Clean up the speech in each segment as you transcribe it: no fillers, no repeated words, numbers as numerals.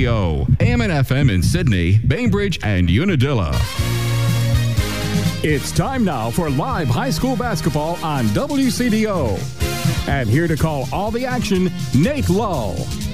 WCDO, AM and FM in Sydney, Bainbridge, and Unadilla. It's time now for live high school basketball on WCDO. And here to call all the action, Nate Lull.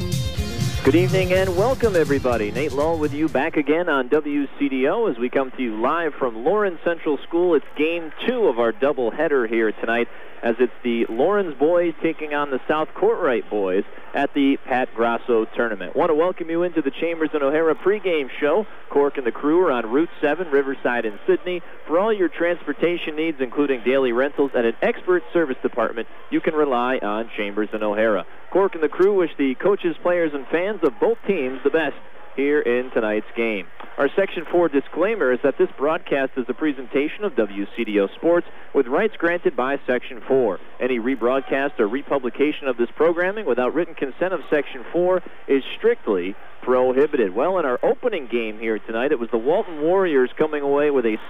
Good evening and welcome, everybody. Nate Lull with you back again on WCDO as we come to you live from Lawrence Central School. It's Game 2 of our doubleheader here tonight, as it's the Lawrence boys taking on the South Courtright boys at the Pat Grasso tournament. Want to welcome you into the Chambers and O'Hara pregame show. Cork and the crew are on Route 7, Riverside in Sydney. For all your transportation needs, including daily rentals and an expert service department, you can rely on Chambers and O'Hara. Cork and the crew wish the coaches, players, and fans of both teams the best here in tonight's game. Our Section 4 disclaimer is that this broadcast is a presentation of WCDO Sports with rights granted by Section 4. Any rebroadcast or republication of this programming without written consent of Section 4 is strictly prohibited. Well, in our opening game here tonight, it was the Walton Warriors coming away with a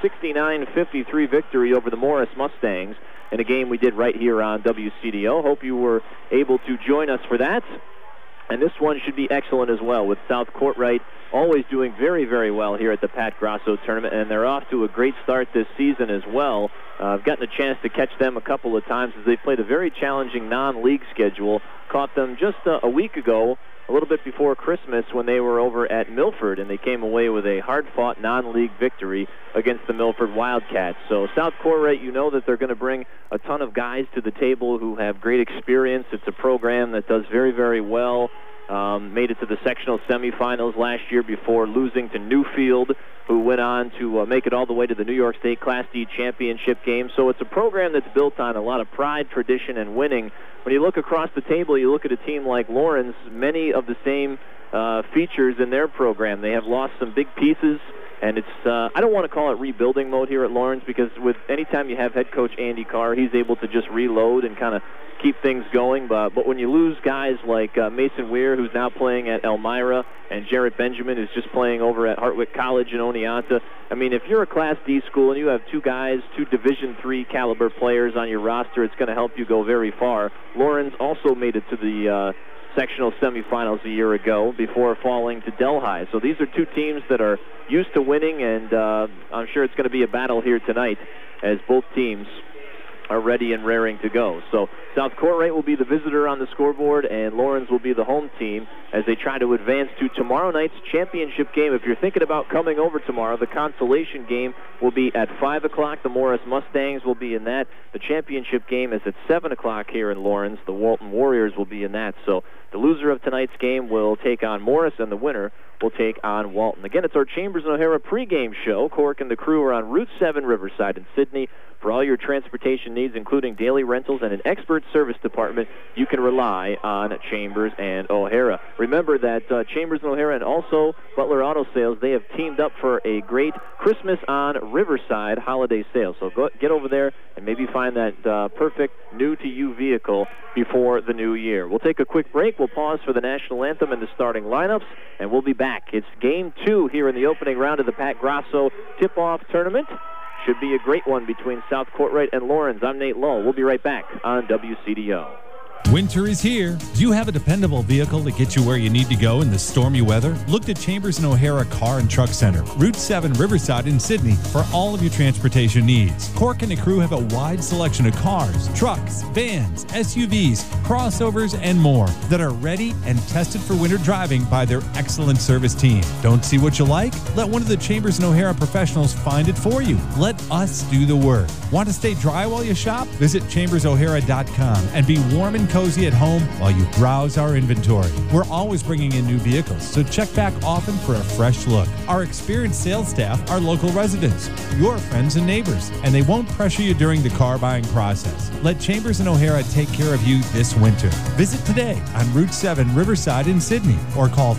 69-53 victory over the Morris Mustangs in a game we did right here on WCDO. Hope you were able to join us for that. And this one should be excellent as well, with South Courtright always doing very, very well here at the Pat Grasso tournament, and they're off to a great start this season as well. I've gotten a chance to catch them a couple of times as they played a very challenging non-league schedule. Caught them just a week ago, a little bit before Christmas, when they were over at Milford, and they came away with a hard-fought non-league victory against the Milford Wildcats. So South Courtright, you know that they're going to bring a ton of guys to the table who have great experience. It's a program that does very, very well. Made it to the sectional semifinals last year before losing to Newfield, who went on to make it all the way to the New York State Class D championship game. So it's a program that's built on a lot of pride, tradition, and winning. When you look across the table, you look at a team like Lawrence, many of the same features in their program. They have lost some big pieces, and it's I don't want to call it rebuilding mode here at Lawrence, because with anytime you have head coach Andy Carr, he's able to just reload and kind of keep things going. But when you lose guys like Mason Weir, who's now playing at Elmira, and Jarrett Benjamin, who's just playing over at Hartwick College in Oneonta, I mean, if you're a Class D school and you have two Division III caliber players on your roster, it's going to help you go very far. Lawrence also made it to the sectional semifinals a year ago before falling to Delhi. So these are two teams that are used to winning, and I'm sure it's going to be a battle here tonight as both teams are ready and raring to go. So South Courtright will be the visitor on the scoreboard, and Lawrence will be the home team as they try to advance to tomorrow night's championship game. If you're thinking about coming over tomorrow, the consolation game will be at 5 o'clock. The Morris Mustangs will be in that. The championship game is at 7 o'clock here in Lawrence. The Walton Warriors will be in that. So the loser of tonight's game will take on Morris, and the winner will take on Walton. Again, it's our Chambers and O'Hara pregame show. Cork and the crew are on Route 7, Riverside in Sydney. For all your transportation needs, including daily rentals and an expert service department, you can rely on Chambers and O'Hara. Remember that Chambers and O'Hara and also Butler Auto Sales, they have teamed up for a great Christmas on Riverside holiday sale. So get over there and maybe find that perfect new-to-you vehicle before the new year. We'll take a quick break. We'll pause for the national anthem and the starting lineups, and we'll be back. It's Game 2 here in the opening round of the Pat Grasso tip-off tournament. Should be a great one between South Courtright and Lawrence. I'm Nate Lull. We'll be right back on WCDO. Winter is here. Do you have a dependable vehicle to get you where you need to go in the stormy weather? Look to Chambers and O'Hara Car and Truck Center, Route 7, Riverside in Sydney, for all of your transportation needs. Cork and the crew have a wide selection of cars, trucks, vans, SUVs, crossovers, and more that are ready and tested for winter driving by their excellent service team. Don't see what you like? Let one of the Chambers and O'Hara professionals find it for you. Let us do the work. Want to stay dry while you shop? Visit chambersohara.com and be warm and cozy at home while you browse our inventory. We're always bringing in new vehicles, so check back often for a fresh look. Our experienced sales staff are local residents, your friends and neighbors, and they won't pressure you during the car buying process. Let Chambers and O'Hara take care of you this winter. Visit today on Route 7 Riverside in Sydney, or call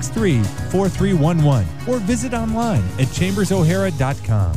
563-4311, or visit online at chambersohara.com.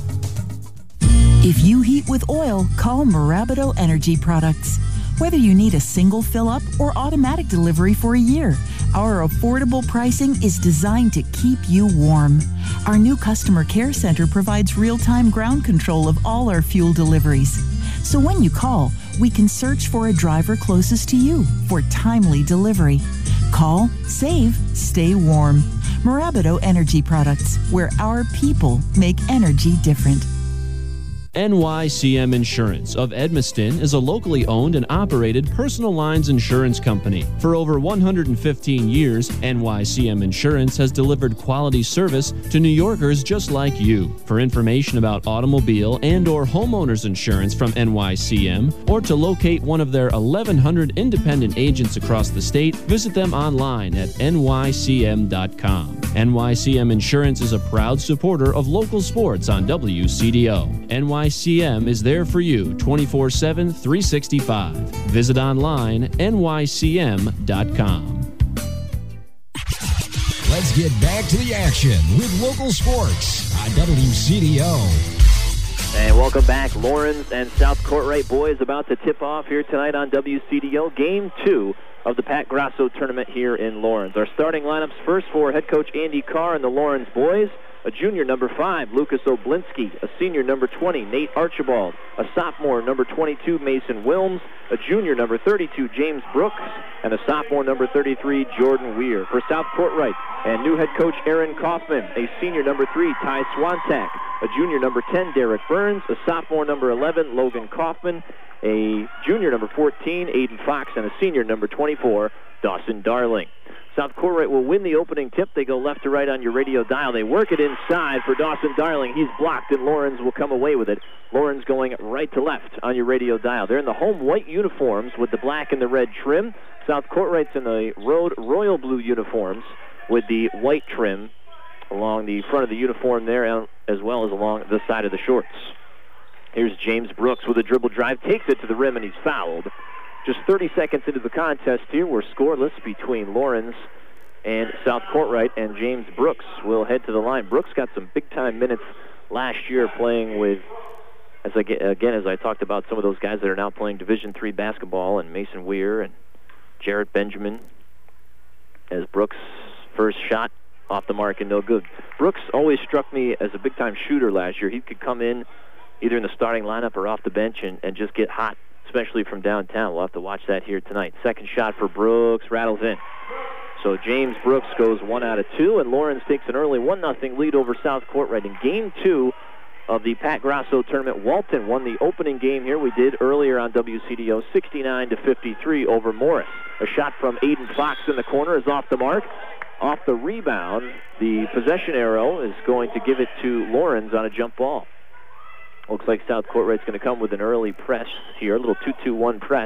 If you heat with oil, call Marabido Energy Products. Whether you need a single fill-up or automatic delivery for a year, our affordable pricing is designed to keep you warm. Our new customer care center provides real-time ground control of all our fuel deliveries. So when you call, we can search for a driver closest to you for timely delivery. Call, save, stay warm. Mirabito Energy Products, where our people make energy different. NYCM Insurance of Edmiston is a locally owned and operated personal lines insurance company. For over 115 years, NYCM Insurance has delivered quality service to New Yorkers just like you. For information about automobile and/or homeowners insurance from NYCM, or to locate one of their 1,100 independent agents across the state, visit them online at nycm.com. NYCM Insurance is a proud supporter of local sports on WCDO. NYCM is there for you 24/7, 365. Visit online nycm.com. Let's get back to the action with local sports on WCDO. And welcome back. Lawrence and South Courtright boys about to tip off here tonight on WCDO. Game 2 of the Pat Grasso tournament here in Lawrence. Our starting lineups first for head coach Andy Carr and the Lawrence boys. A junior, number 5, Lucas Oblinski. A senior, number 20, Nate Archibald. A sophomore, number 22, Mason Wilms. A junior, number 32, James Brooks. And a sophomore, number 33, Jordan Weir. For South Courtright, and new head coach Aaron Kaufman. A senior, number 3, Ty Swantak. A junior, number 10, Derek Burns. A sophomore, number 11, Logan Kaufman. A junior, number 14, Aiden Fox. And a senior, number 24, Dawson Darling. South Courtright will win the opening tip. They go left to right on your radio dial. They work it inside for Dawson Darling. He's blocked, and Lawrence will come away with it. Lawrence going right to left on your radio dial. They're in the home white uniforms with the black and the red trim. South Courtright's in the road royal blue uniforms with the white trim along the front of the uniform there, as well as along the side of the shorts. Here's James Brooks with a dribble drive. Takes it to the rim, and he's fouled. Just 30 seconds into the contest here, we're scoreless between Lawrence and South Courtright, and James Brooks will head to the line. Brooks got some big-time minutes last year playing with, as I talked about some of those guys that are now playing Division III basketball, and Mason Weir and Jarrett Benjamin, as Brooks' first shot off the mark and no good. Brooks always struck me as a big-time shooter last year. He could come in either in the starting lineup or off the bench and just get hot, especially from downtown. We'll have to watch that here tonight. Second shot for Brooks rattles in. So James Brooks goes 1 out of 2, and Lawrence takes an early 1-0 lead over South Courtright. In Game 2 of the Pat Grasso tournament, Walton won the opening game here. We did earlier on WCDO, 69-53 over Morris. A shot from Aiden Fox in the corner is off the mark. Off the rebound, the possession arrow is going to give it to Lawrence on a jump ball. Looks like South Courtright's going to come with an early press here, a little 2-2-1 press.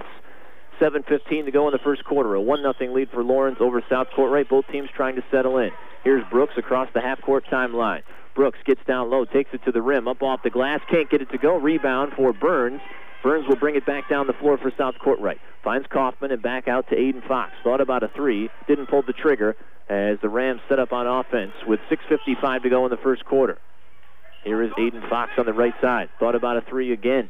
7:15 to go in the first quarter. A 1-0 lead for Lawrence over South Courtright. Both teams trying to settle in. Here's Brooks across the half-court timeline. Brooks gets down low, takes it to the rim, up off the glass, can't get it to go. Rebound for Burns. Burns will bring it back down the floor for South Courtright. Finds Kaufman and back out to Aiden Fox. Thought about a 3, didn't pull the trigger as the Rams set up on offense with 6:55 to go in the first quarter. Here is Aiden Fox on the right side. Thought about a 3 again.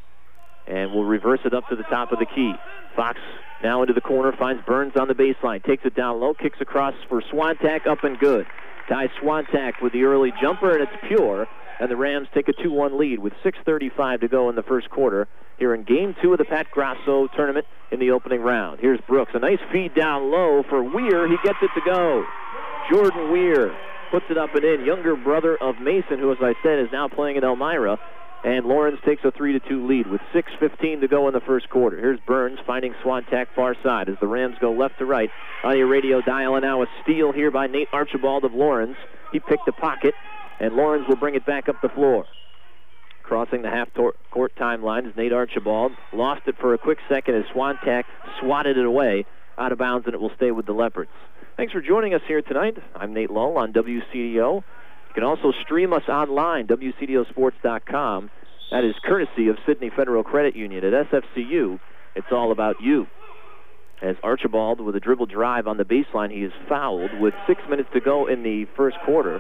And will reverse it up to the top of the key. Fox now into the corner, finds Burns on the baseline. Takes it down low, kicks across for Swantak, up and good. Ty Swantak with the early jumper, and it's pure. And the Rams take a 2-1 lead with 6:35 to go in the first quarter here in Game 2 of the Pat Grasso tournament in the opening round. Here's Brooks. A nice feed down low for Weir. He gets it to go. Jordan Weir puts it up and in. Younger brother of Mason, who, as I said, is now playing at Elmira. And Lawrence takes a 3-2 lead with 6:15 to go in the first quarter. Here's Burns finding Swantak far side as the Rams go left to right on your radio dial. And now a steal here by Nate Archibald of Lawrence. He picked the pocket, and Lawrence will bring it back up the floor. Crossing the half-court timeline is Nate Archibald. Lost it for a quick second as Swantak swatted it away out of bounds, and it will stay with the Leopards. Thanks for joining us here tonight. I'm Nate Lull on WCDO. You can also stream us online, WCDOsports.com. That is courtesy of Sydney Federal Credit Union. At SFCU, it's all about you. As Archibald with a dribble drive on the baseline, he is fouled with 6 minutes to go in the first quarter.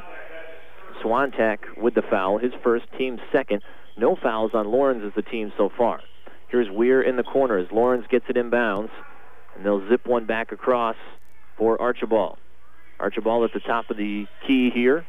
Swantak with the foul, his first, team second. No fouls on Lawrence as the team so far. Here's Weir in the corner as Lawrence gets it inbounds, and they'll zip one back across for Archibald. Archibald at the top of the key here.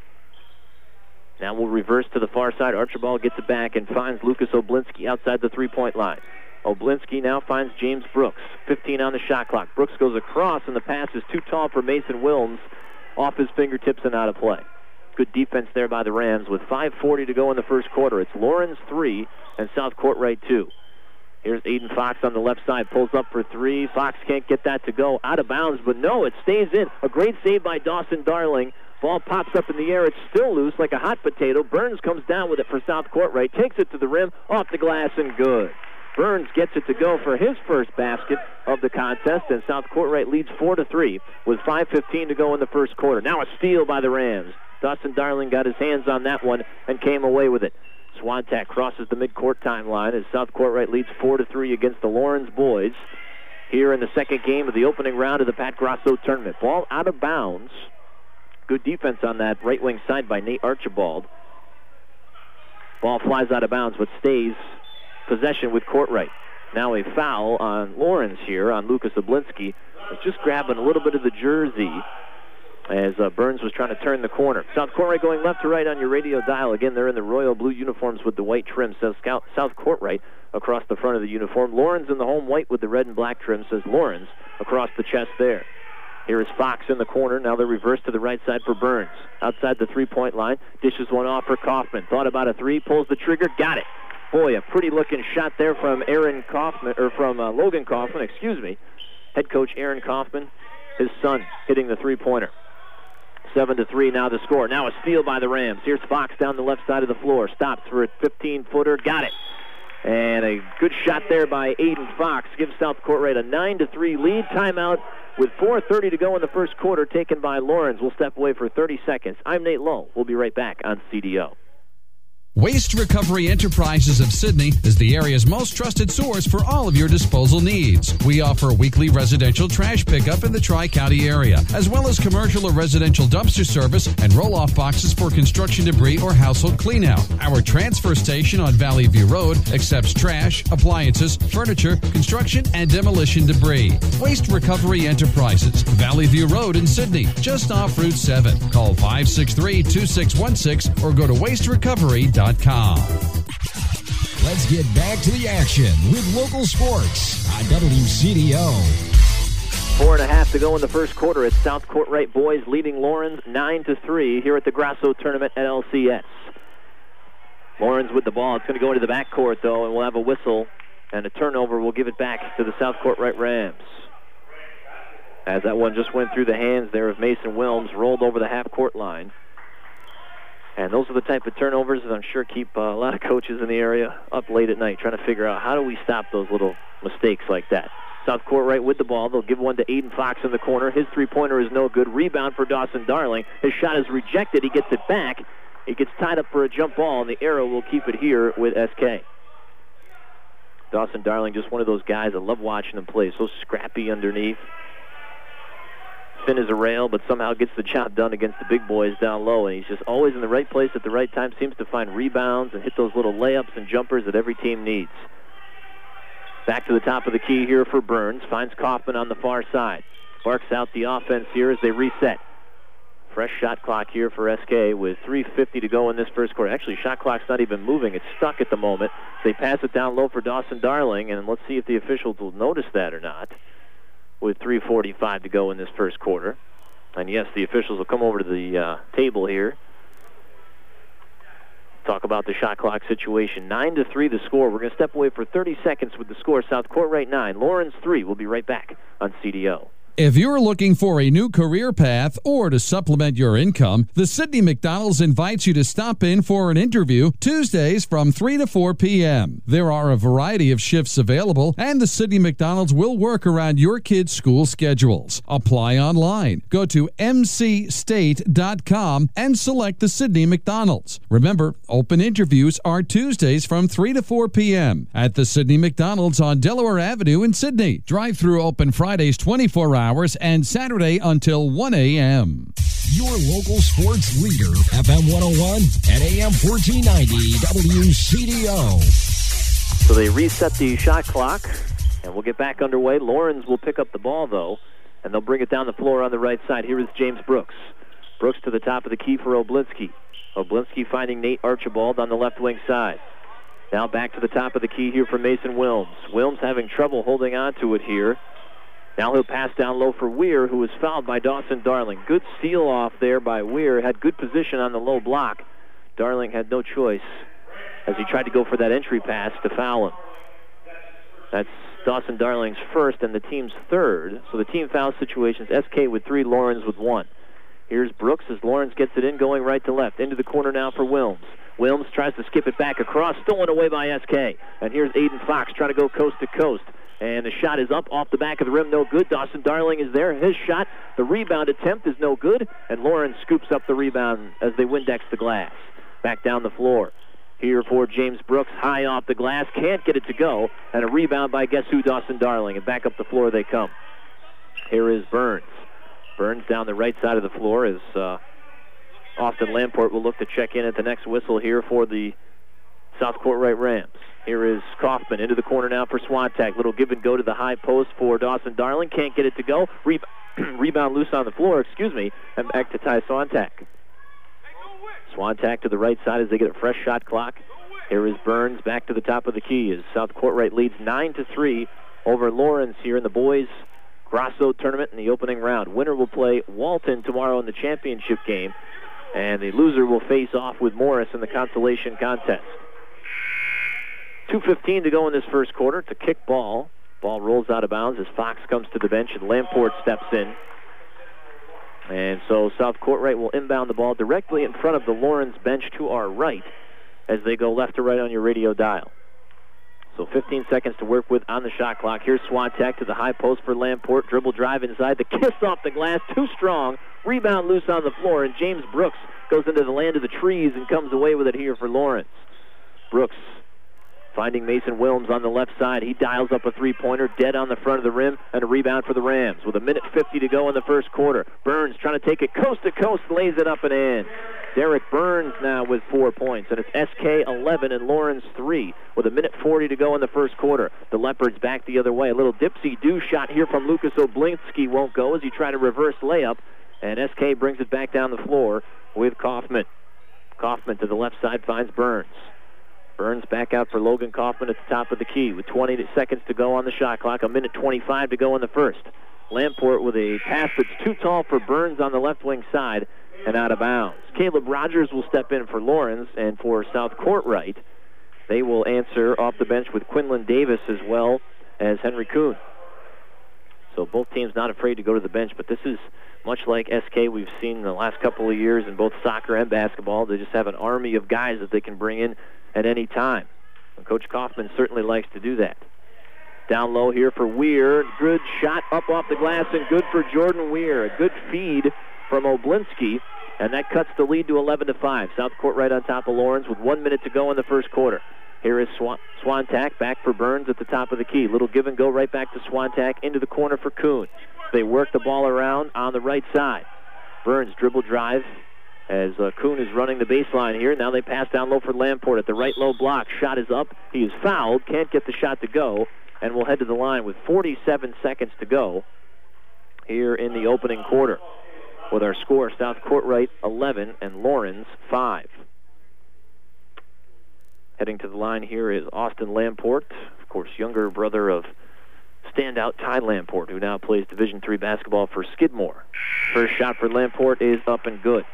Now we'll reverse to the far side. Archibald gets it back and finds Lucas Oblinski outside the three-point line. Oblinski now finds James Brooks. 15 on the shot clock. Brooks goes across, and the pass is too tall for Mason Wilms. Off his fingertips and out of play. Good defense there by the Rams with 5:40 to go in the first quarter. It's Lawrence 3 and South Courtright 2. Here's Aiden Fox on the left side. Pulls up for 3. Fox can't get that to go. Out of bounds, but no, it stays in. A great save by Dawson Darling. Ball pops up in the air. It's still loose like a hot potato. Burns comes down with it for South Courtright. Takes it to the rim, off the glass, and good. Burns gets it to go for his first basket of the contest, and South Courtright leads 4-3 with 5:15 to go in the first quarter. Now a steal by the Rams. Dawson Darling got his hands on that one and came away with it. Swantak crosses the midcourt timeline as South Courtright leads 4-3 against the Lawrence boys here in the second game of the opening round of the Pat Grasso tournament. Ball out of bounds. Good defense on that right wing side by Nate Archibald. Ball flies out of bounds but stays possession with Courtright. Now a foul on Lawrence here on Lucas Oblinski. Was just grabbing a little bit of the jersey as Burns was trying to turn the corner. South Courtright going left to right on your radio dial. Again, they're in the royal blue uniforms with the white trim. Says South Courtright across the front of the uniform. Lawrence in the home white with the red and black trim. Says Lawrence across the chest there. Here is Fox in the corner. Now they're reversed to the right side for Burns. Outside the three-point line. Dishes one off for Kaufman. Thought about a three. Pulls the trigger. Got it. Boy, a pretty-looking shot there from Logan Kaufman, excuse me. Head coach Aaron Kaufman, his son, hitting the three-pointer. 7-3 now the score. Now a steal by the Rams. Here's Fox down the left side of the floor. Stops for a 15-footer. Got it. And a good shot there by Aiden Fox gives South Courtright a 9-3 lead. Timeout with 4:30 to go in the first quarter taken by Lawrence. We'll step away for 30 seconds. I'm Nate Lowe. We'll be right back on CDO. Waste Recovery Enterprises of Sydney is the area's most trusted source for all of your disposal needs. We offer weekly residential trash pickup in the Tri-County area, as well as commercial or residential dumpster service and roll-off boxes for construction debris or household cleanout. Our transfer station on Valley View Road accepts trash, appliances, furniture, construction, and demolition debris. Waste Recovery Enterprises, Valley View Road in Sydney, just off Route 7. Call 563-2616 or go to wasterecovery.com. Let's get back to the action with local sports on WCDO. 4.5 to go in the first quarter. It's South Courtright boys leading Lawrence 9-3 here at the Grasso tournament at LCS. Lawrence with the ball. It's going to go into the backcourt, though, and we'll have a whistle and a turnover. We'll give it back to the South Courtright Rams. As that one just went through the hands there of Mason Wilms, rolled over the half-court line. And those are the type of turnovers that I'm sure keep a lot of coaches in the area up late at night trying to figure out how do we stop those little mistakes like that. South Courtright with the ball. They'll give one to Aiden Fox in the corner. His three-pointer is no good. Rebound for Dawson Darling. His shot is rejected. He gets it back. He gets tied up for a jump ball, and the arrow will keep it here with SK. Dawson Darling, just one of those guys. I love watching him play. So scrappy underneath. Thin as a rail, but somehow gets the job done against the big boys down low, and he's just always in the right place at the right time, seems to find rebounds and hit those little layups and jumpers that every team needs. Back to the top of the key here for Burns, finds Kaufman on the far side. Sparks out the offense here as they reset. Fresh shot clock here for SK with 3:50 to go in this first quarter. Actually, shot clock's not even moving. It's stuck at the moment. They pass it down low for Dawson Darling, and let's see if the officials will notice that or not. With 3:45 to go in this first quarter. And yes, the officials will come over to the table here. Talk about the shot clock situation. 9-3 the score. We're going to step away for 30 seconds with the score. South Courtright 9, Lawrence 3. We'll be right back on CDO. If you're looking for a new career path or to supplement your income, the Sydney McDonald's invites you to stop in for an interview Tuesdays from 3 to 4 p.m. There are a variety of shifts available, and the Sydney McDonald's will work around your kids' school schedules. Apply online. Go to mcstate.com and select the Sydney McDonald's. Remember, open interviews are Tuesdays from 3 to 4 p.m. at the Sydney McDonald's on Delaware Avenue in Sydney. Drive-through open Fridays 24 hours and Saturday until 1 a.m. Your local sports leader, FM 101 and AM 1490 WCDO. So they reset the shot clock, and we'll get back underway. Lawrence will pick up the ball, though, and they'll bring it down the floor on the right side. Here is James Brooks. Brooks to the top of the key for Oblinski. Oblinski finding Nate Archibald on the left wing side. Now back to the top of the key here for Mason Wilms. Wilms having trouble holding on to it here. Now he'll pass down low for Weir, who was fouled by Dawson Darling. Good seal off there by Weir. Had good position on the low block. Darling had no choice as he tried to go for that entry pass to foul him. That's Dawson Darling's first and the team's third. So the team foul situations, SK with 3, Lawrence with 1. Here's Brooks as Lawrence gets it in, going right to left. Into the corner now for Wilms. Wilms tries to skip it back across, stolen away by SK. And here's Aiden Fox trying to go coast to coast. And the shot is up off the back of the rim, no good. Dawson Darling is there. His shot, the rebound attempt is no good. And Lawrence scoops up the rebound as they Windex the glass. Back down the floor. Here for James Brooks, high off the glass, can't get it to go. And a rebound by guess who, Dawson Darling. And back up the floor they come. Here is Burns. Burns down the right side of the floor as Austin Lamport will look to check in at the next whistle here for the South Court Right Rams. Here is Kaufman into the corner now for Swantak. Little give and go to the high post for Dawson Darling. Can't get it to go. Rebound loose on the floor, and back to Ty Swantak. Swantak to the right side as they get a fresh shot clock. Here is Burns back to the top of the key as South Court Right leads 9-3 over Lawrence here in the boys' Grosso tournament in the opening round. Winner will play Walton tomorrow in the championship game, and the loser will face off with Morris in the consolation contest. 2:15 to go in this first quarter. It's a kick ball. Ball rolls out of bounds as Fox comes to the bench and Lamport steps in. And so South Court Right will inbound the ball directly in front of the Lawrence bench to our right as they go left to right on your radio dial. So 15 seconds to work with on the shot clock. Here's Swantak to the high post for Lamport. Dribble drive inside. The kiss off the glass. Too strong. Rebound loose on the floor. And James Brooks goes into the land of the trees and comes away with it here for Lawrence. Brooks finding Mason Wilms on the left side. He dials up a three-pointer dead on the front of the rim and a rebound for the Rams with 1:50 to go in the first quarter. Burns trying to take it coast to coast, lays it up and in. Derek Burns now with 4 points, and it's SK 11 and Lawrence 3 with 1:40 to go in the first quarter. The Leopards back the other way. A little dipsy-do shot here from Lucas Oblinski won't go as he tried to reverse layup, and SK brings it back down the floor with Kaufman. Kaufman to the left side finds Burns. Burns back out for Logan Kaufman at the top of the key with 20 seconds to go on the shot clock. 1:25 to go in the first. Lamport with a pass that's too tall for Burns on the left wing side and out of bounds. Caleb Rogers will step in for Lawrence, and for South Court Right, they will answer off the bench with Quinlan Davis as well as Henry Kuhn. So both teams not afraid to go to the bench, but this is much like SK we've seen in the last couple of years in both soccer and basketball. They just have an army of guys that they can bring in at any time. And Coach Kaufman certainly likes to do that. Down low here for Weir. Good shot up off the glass and good for Jordan Weir. A good feed from Oblinski, and that cuts the lead to 11-5. South Court Right on top of Lawrence with 1 minute to go in the first quarter. Here is Swantak back for Burns at the top of the key. Little give and go right back to Swantak into the corner for Kuhn. They work the ball around on the right side. Burns dribble drive as Kuhn is running the baseline here. Now they pass down low for Lamport at the right low block. Shot is up. He is fouled. Can't get the shot to go. And will head to the line with 47 seconds to go here in the opening quarter. With our score, South Court Right 11 and Lawrence 5. Heading to the line here is Austin Lamport, of course, younger brother of standout Ty Lamport, who now plays Division III basketball for Skidmore. First shot for Lamport is up and good.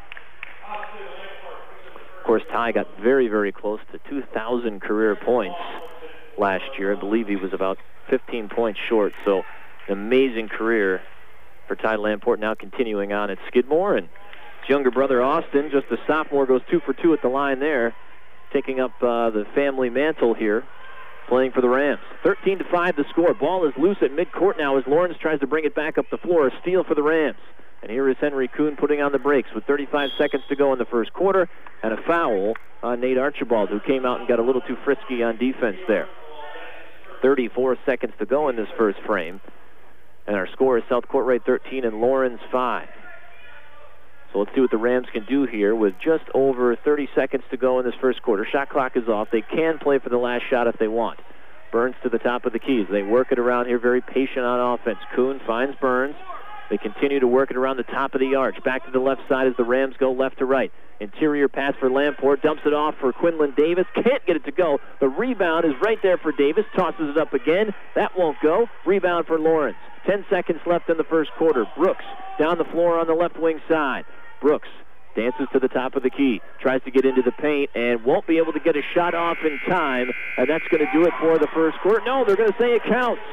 Of course, Ty got very, very close to 2,000 career points last year. I believe he was about 15 points short, so an amazing career for Ty Lamport, now continuing on at Skidmore. And his younger brother, Austin, just a sophomore, goes 2 for 2 at the line there, taking up the family mantle here, playing for the Rams. 13-5 the score. Ball is loose at midcourt now as Lawrence tries to bring it back up the floor. A steal for the Rams. And here is Henry Kuhn putting on the brakes with 35 seconds to go in the first quarter, and a foul on Nate Archibald, who came out and got a little too frisky on defense there. 34 seconds to go in this first frame. And our score is South Court Right 13 and Lawrence 5. So let's see what the Rams can do here with just over 30 seconds to go in this first quarter. Shot clock is off. They can play for the last shot if they want. Burns to the top of the keys. They work it around here, very patient on offense. Kuhn finds Burns. They continue to work it around the top of the arch. Back to the left side as the Rams go left to right. Interior pass for Lamport. Dumps it off for Quinlan Davis. Can't get it to go. The rebound is right there for Davis. Tosses it up again. That won't go. Rebound for Lawrence. 10 seconds left in the first quarter. Brooks down the floor on the left wing side. Brooks dances to the top of the key. Tries to get into the paint and won't be able to get a shot off in time. And that's going to do it for the first quarter. No, they're going to say it counts.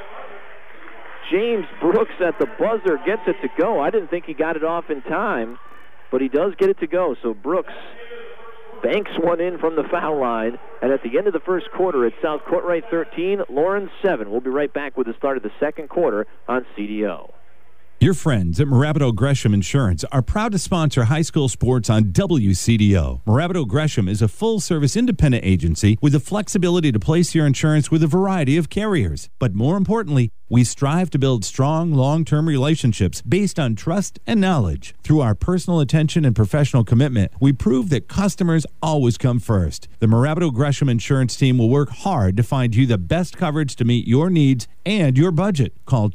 James Brooks at the buzzer gets it to go. I didn't think he got it off in time, but he does get it to go. So Brooks banks one in from the foul line. And at the end of the first quarter, it's South Courtright 13, Lawrence 7. We'll be right back with the start of the second quarter on CDO. Your friends at Morabito Gresham Insurance are proud to sponsor high school sports on WCDO. Morabito Gresham is a full-service independent agency with the flexibility to place your insurance with a variety of carriers. But more importantly, we strive to build strong, long-term relationships based on trust and knowledge. Through our personal attention and professional commitment, we prove that customers always come first. The Morabito Gresham Insurance team will work hard to find you the best coverage to meet your needs and your budget. Call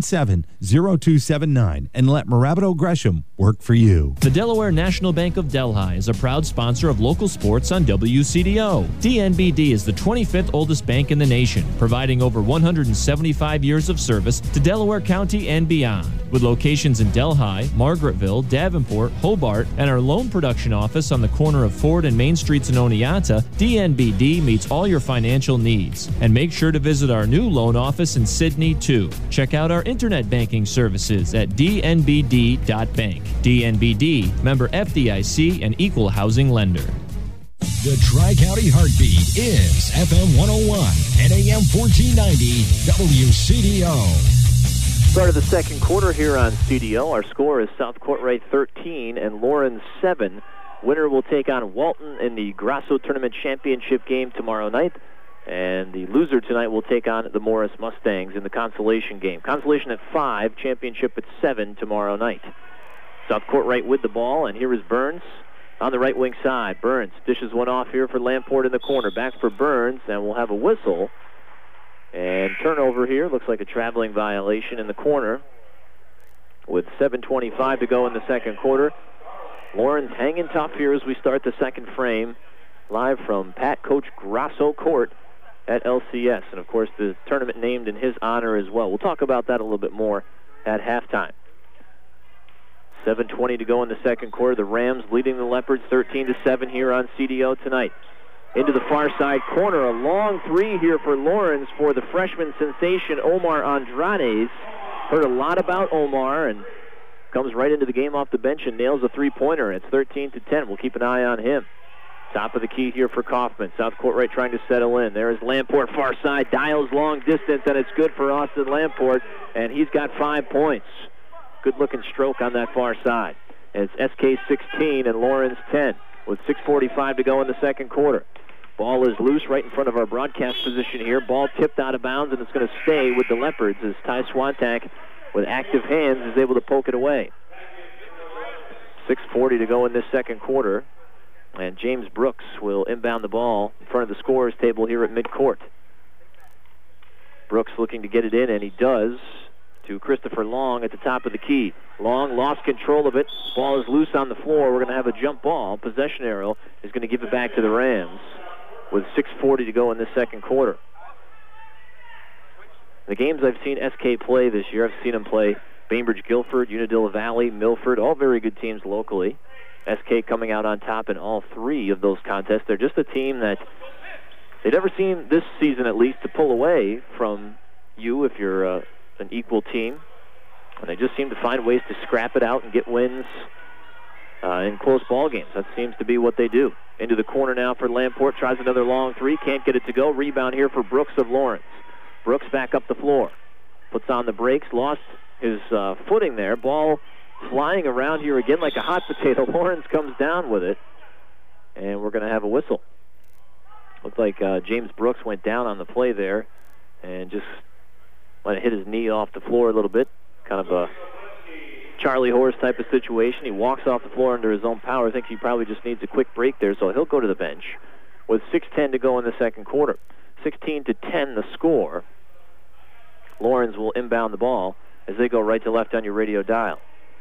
217-0279 and let Morabito Gresham work for you. The Delaware National Bank of Delhi is a proud sponsor of local sports on WCDO. DNBD is the 25th oldest bank in the nation, providing over 175 years of service to Delaware County and beyond. With locations in Delhi, Margaretville, Davenport, Hobart, and our loan production office on the corner of Ford and Main Streets in Oneonta, DNBD meets all your financial needs. And make sure to visit our new loan office in Sydney, too. Check out our internet banking services at dnbd.bank. DNBD, member FDIC, and equal housing lender. The Tri-County Heartbeat is FM 101 and AM 1490 WCDO. Start of the second quarter here on CDO. Our score is South Courtright 13 and Lawrence 7. Winner will take on Walton in the Grasso Tournament Championship game tomorrow night. And the loser tonight will take on the Morris Mustangs in the consolation game. Consolation at 5, championship at 7 tomorrow night. South Courtright with the ball, and here is Burns on the right wing side. Burns dishes one off here for Lamport in the corner. Back for Burns, and we'll have a whistle. And turnover here. Looks like a traveling violation in the corner with 7:25 to go in the second quarter. Lawrence hanging tough here as we start the second frame. Live from Pat Coach Grasso Court at LCS. And, of course, the tournament named in his honor as well. We'll talk about that a little bit more at halftime. 7:20 to go in the second quarter. The Rams leading the Leopards 13-7 here on CDO tonight. Into the far side corner. A long three here for Lawrence for the freshman sensation Omar Andrades. Heard a lot about Omar and comes right into the game off the bench and nails a three-pointer. It's 13-10. We'll keep an eye on him. Top of the key here for Kaufman. South Courtright trying to settle in. There is Lamport far side. Dials long distance, and it's good for Austin Lamport, and he's got 5 points. Good-looking stroke on that far side. And it's SK 16 and Lawrence 10 with 6:45 to go in the second quarter. Ball is loose right in front of our broadcast position here. Ball tipped out of bounds, and it's going to stay with the Leopards as Ty Swantak, with active hands, is able to poke it away. 6:40 to go in this second quarter. And James Brooks will inbound the ball in front of the scorer's table here at midcourt. Brooks looking to get it in, and he does, to Christopher Long at the top of the key. Long lost control of it. Ball is loose on the floor. We're going to have a jump ball. Possession arrow is going to give it back to the Rams with 6:40 to go in this second quarter. The games I've seen SK play this year, I've seen them play Bainbridge Guilford, Unadilla Valley, Milford, all very good teams locally. SK coming out on top in all 3 of those contests. They're just a team that they've never seen this season, at least, to pull away from you if you're an equal team. And they just seem to find ways to scrap it out and get wins in close ball games. That seems to be what they do. Into the corner now for Lamport. Tries another long three. Can't get it to go. Rebound here for Brooks of Lawrence. Brooks back up the floor. Puts on the brakes. Lost his footing there. Ball flying around here again like a hot potato. Lawrence comes down with it, and we're going to have a whistle. Looked like James Brooks went down on the play there and just might have hit his knee off the floor a little bit. Kind of a Charlie Horse type of situation. He walks off the floor under his own power. I think he probably just needs a quick break there, so he'll go to the bench with 6:10 to go in the second quarter. 16-10 the score. Lawrence will inbound the ball as they go right to left on your radio dial.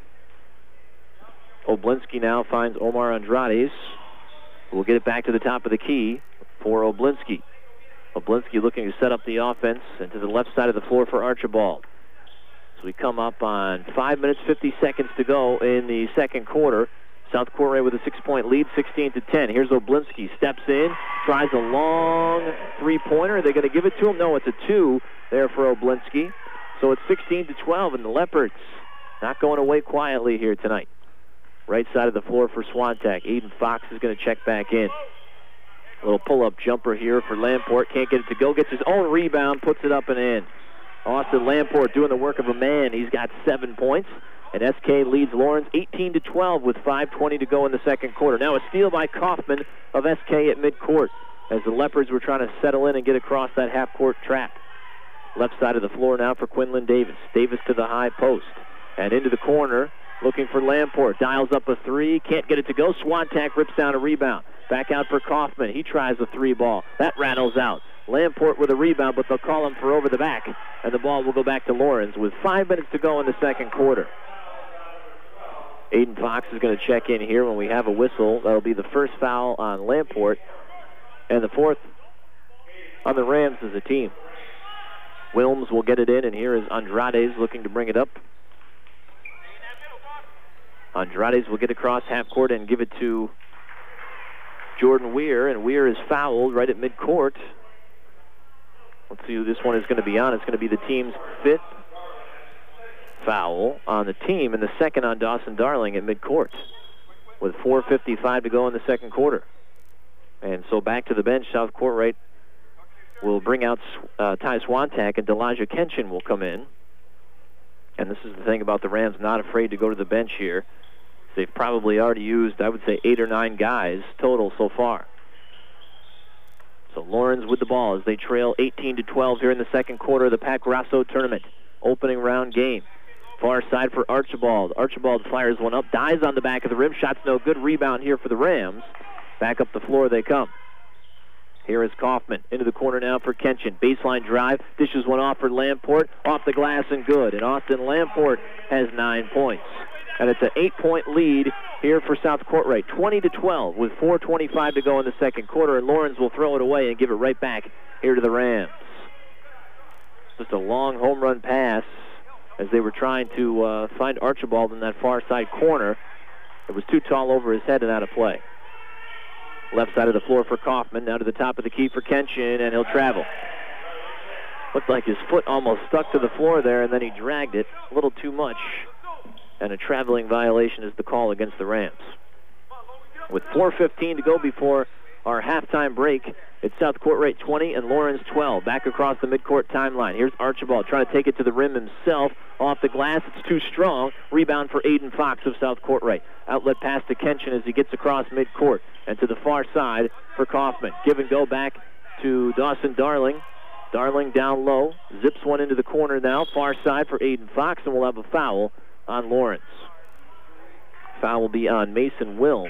Oblinski now finds Omar Andrades, who will get it back to the top of the key for Oblinski. Oblinski looking to set up the offense and to the left side of the floor for Archibald. So we come up on 5 minutes, 50 seconds to go in the second quarter. South Courtwright with a 6-point lead, 16-10. Here's Oblinski, steps in, tries a long three-pointer. Are they going to give it to him? No, it's a 2 there for Oblinski. So it's 16-12, and the Leopards not going away quietly here tonight. Right side of the floor for Swantac. Aiden Fox is going to check back in. A little pull-up jumper here for Lamport. Can't get it to go. Gets his own rebound, puts it up and in. Austin Lamport doing the work of a man. He's got 7 points. And SK leads Lawrence 18-12 with 5:20 to go in the second quarter. Now a steal by Kaufman of SK at midcourt as the Leopards were trying to settle in and get across that half-court trap. Left side of the floor now for Quinlan Davis. Davis to the high post. And into the corner, looking for Lamport. Dials up a 3. Can't get it to go. Swantac rips down a rebound. Back out for Kaufman. He tries a 3 ball. That rattles out. Lamport with a rebound, but they'll call him for over the back. And the ball will go back to Lawrence with 5 minutes to go in the second quarter. Aiden Fox is going to check in here when we have a whistle. That'll be the first foul on Lamport. And the fourth on the Rams as a team. Wilms will get it in, and here is Andrades looking to bring it up. Andrades will get across half court and give it to Jordan Weir, and Weir is fouled right at midcourt. Let's see who this one is going to be on. It's going to be the team's 5th foul on the team, and the second on Dawson Darling at midcourt with 4:55 to go in the second quarter. And so back to the bench, South Courtwright will bring out Ty Swantac, and Delaja Kenshin will come in. And this is the thing about the Rams, not afraid to go to the bench here. They've probably already used, I would say, 8 or 9 guys total so far. So Lawrence with the ball as they trail 18-12 here in the second quarter of the Pat Grasso tournament. Opening round game. Far side for Archibald. Archibald fires one up, dives on the back of the rim. Shot's no good. Rebound here for the Rams. Back up the floor they come. Here is Kaufman. Into the corner now for Kenshin. Baseline drive. Dishes one off for Lamport. Off the glass and good. And Austin Lamport has 9 points. And it's an 8-point lead here for South Courtwright. 20-12 with 4:25 to go in the second quarter. And Lawrence will throw it away and give it right back here to the Rams. Just a long home run pass as they were trying to find Archibald in that far side corner. It was too tall over his head and out of play. Left side of the floor for Kaufman. Now to the top of the key for Kenshin, and he'll travel. Looked like his foot almost stuck to the floor there, and then he dragged it a little too much. And a traveling violation is the call against the Rams. With 4:15 to go before our halftime break, it's South Courtwright 20 and Lawrence 12. Back across the midcourt timeline. Here's Archibald trying to take it to the rim himself. Off the glass, it's too strong. Rebound for Aiden Fox of South Courtwright. Outlet pass to Kenshin as he gets across midcourt. And to the far side for Kaufman. Give and go back to Dawson Darling. Darling down low. Zips one into the corner now. Far side for Aiden Fox, and we'll have a foul on Lawrence. Foul will be on Mason Wilms.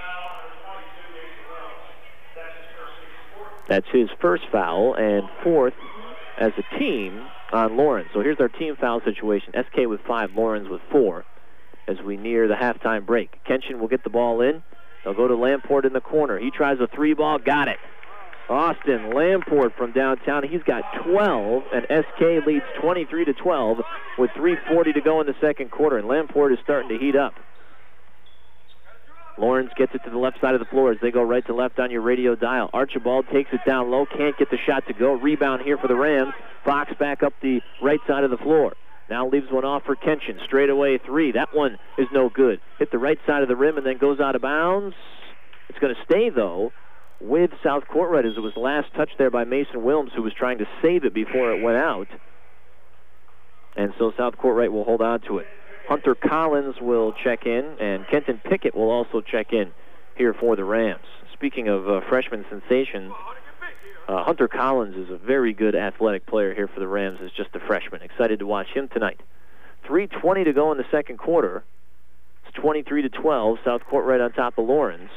That's his first foul and 4th as a team on Lawrence. So here's our team foul situation. SK with 5, Lawrence with 4 as we near the halftime break. Kenshin will get the ball in. They'll go to Lamport in the corner. He tries a 3-ball, got it. Austin Lamport from downtown. He's got 12, and SK leads 23-12 with 3:40 to go in the second quarter, and Lamport is starting to heat up. Lawrence gets it to the left side of the floor as they go right to left on your radio dial. Archibald takes it down low, can't get the shot to go. Rebound here for the Rams. Fox back up the right side of the floor. Now leaves one off for Kenshin. Straight away 3. That one is no good. Hit the right side of the rim and then goes out of bounds. It's going to stay, though, with South Courtwright as it was last touched there by Mason Wilms, who was trying to save it before it went out. And so South Courtwright will hold on to it. Hunter Collins will check in, and Kenton Pickett will also check in here for the Rams. Speaking of freshman sensations, Hunter Collins is a very good athletic player here for the Rams as just a freshman. Excited to watch him tonight. 3:20 to go in the second quarter. It's 23-12. South Courtwright on top of Lawrence.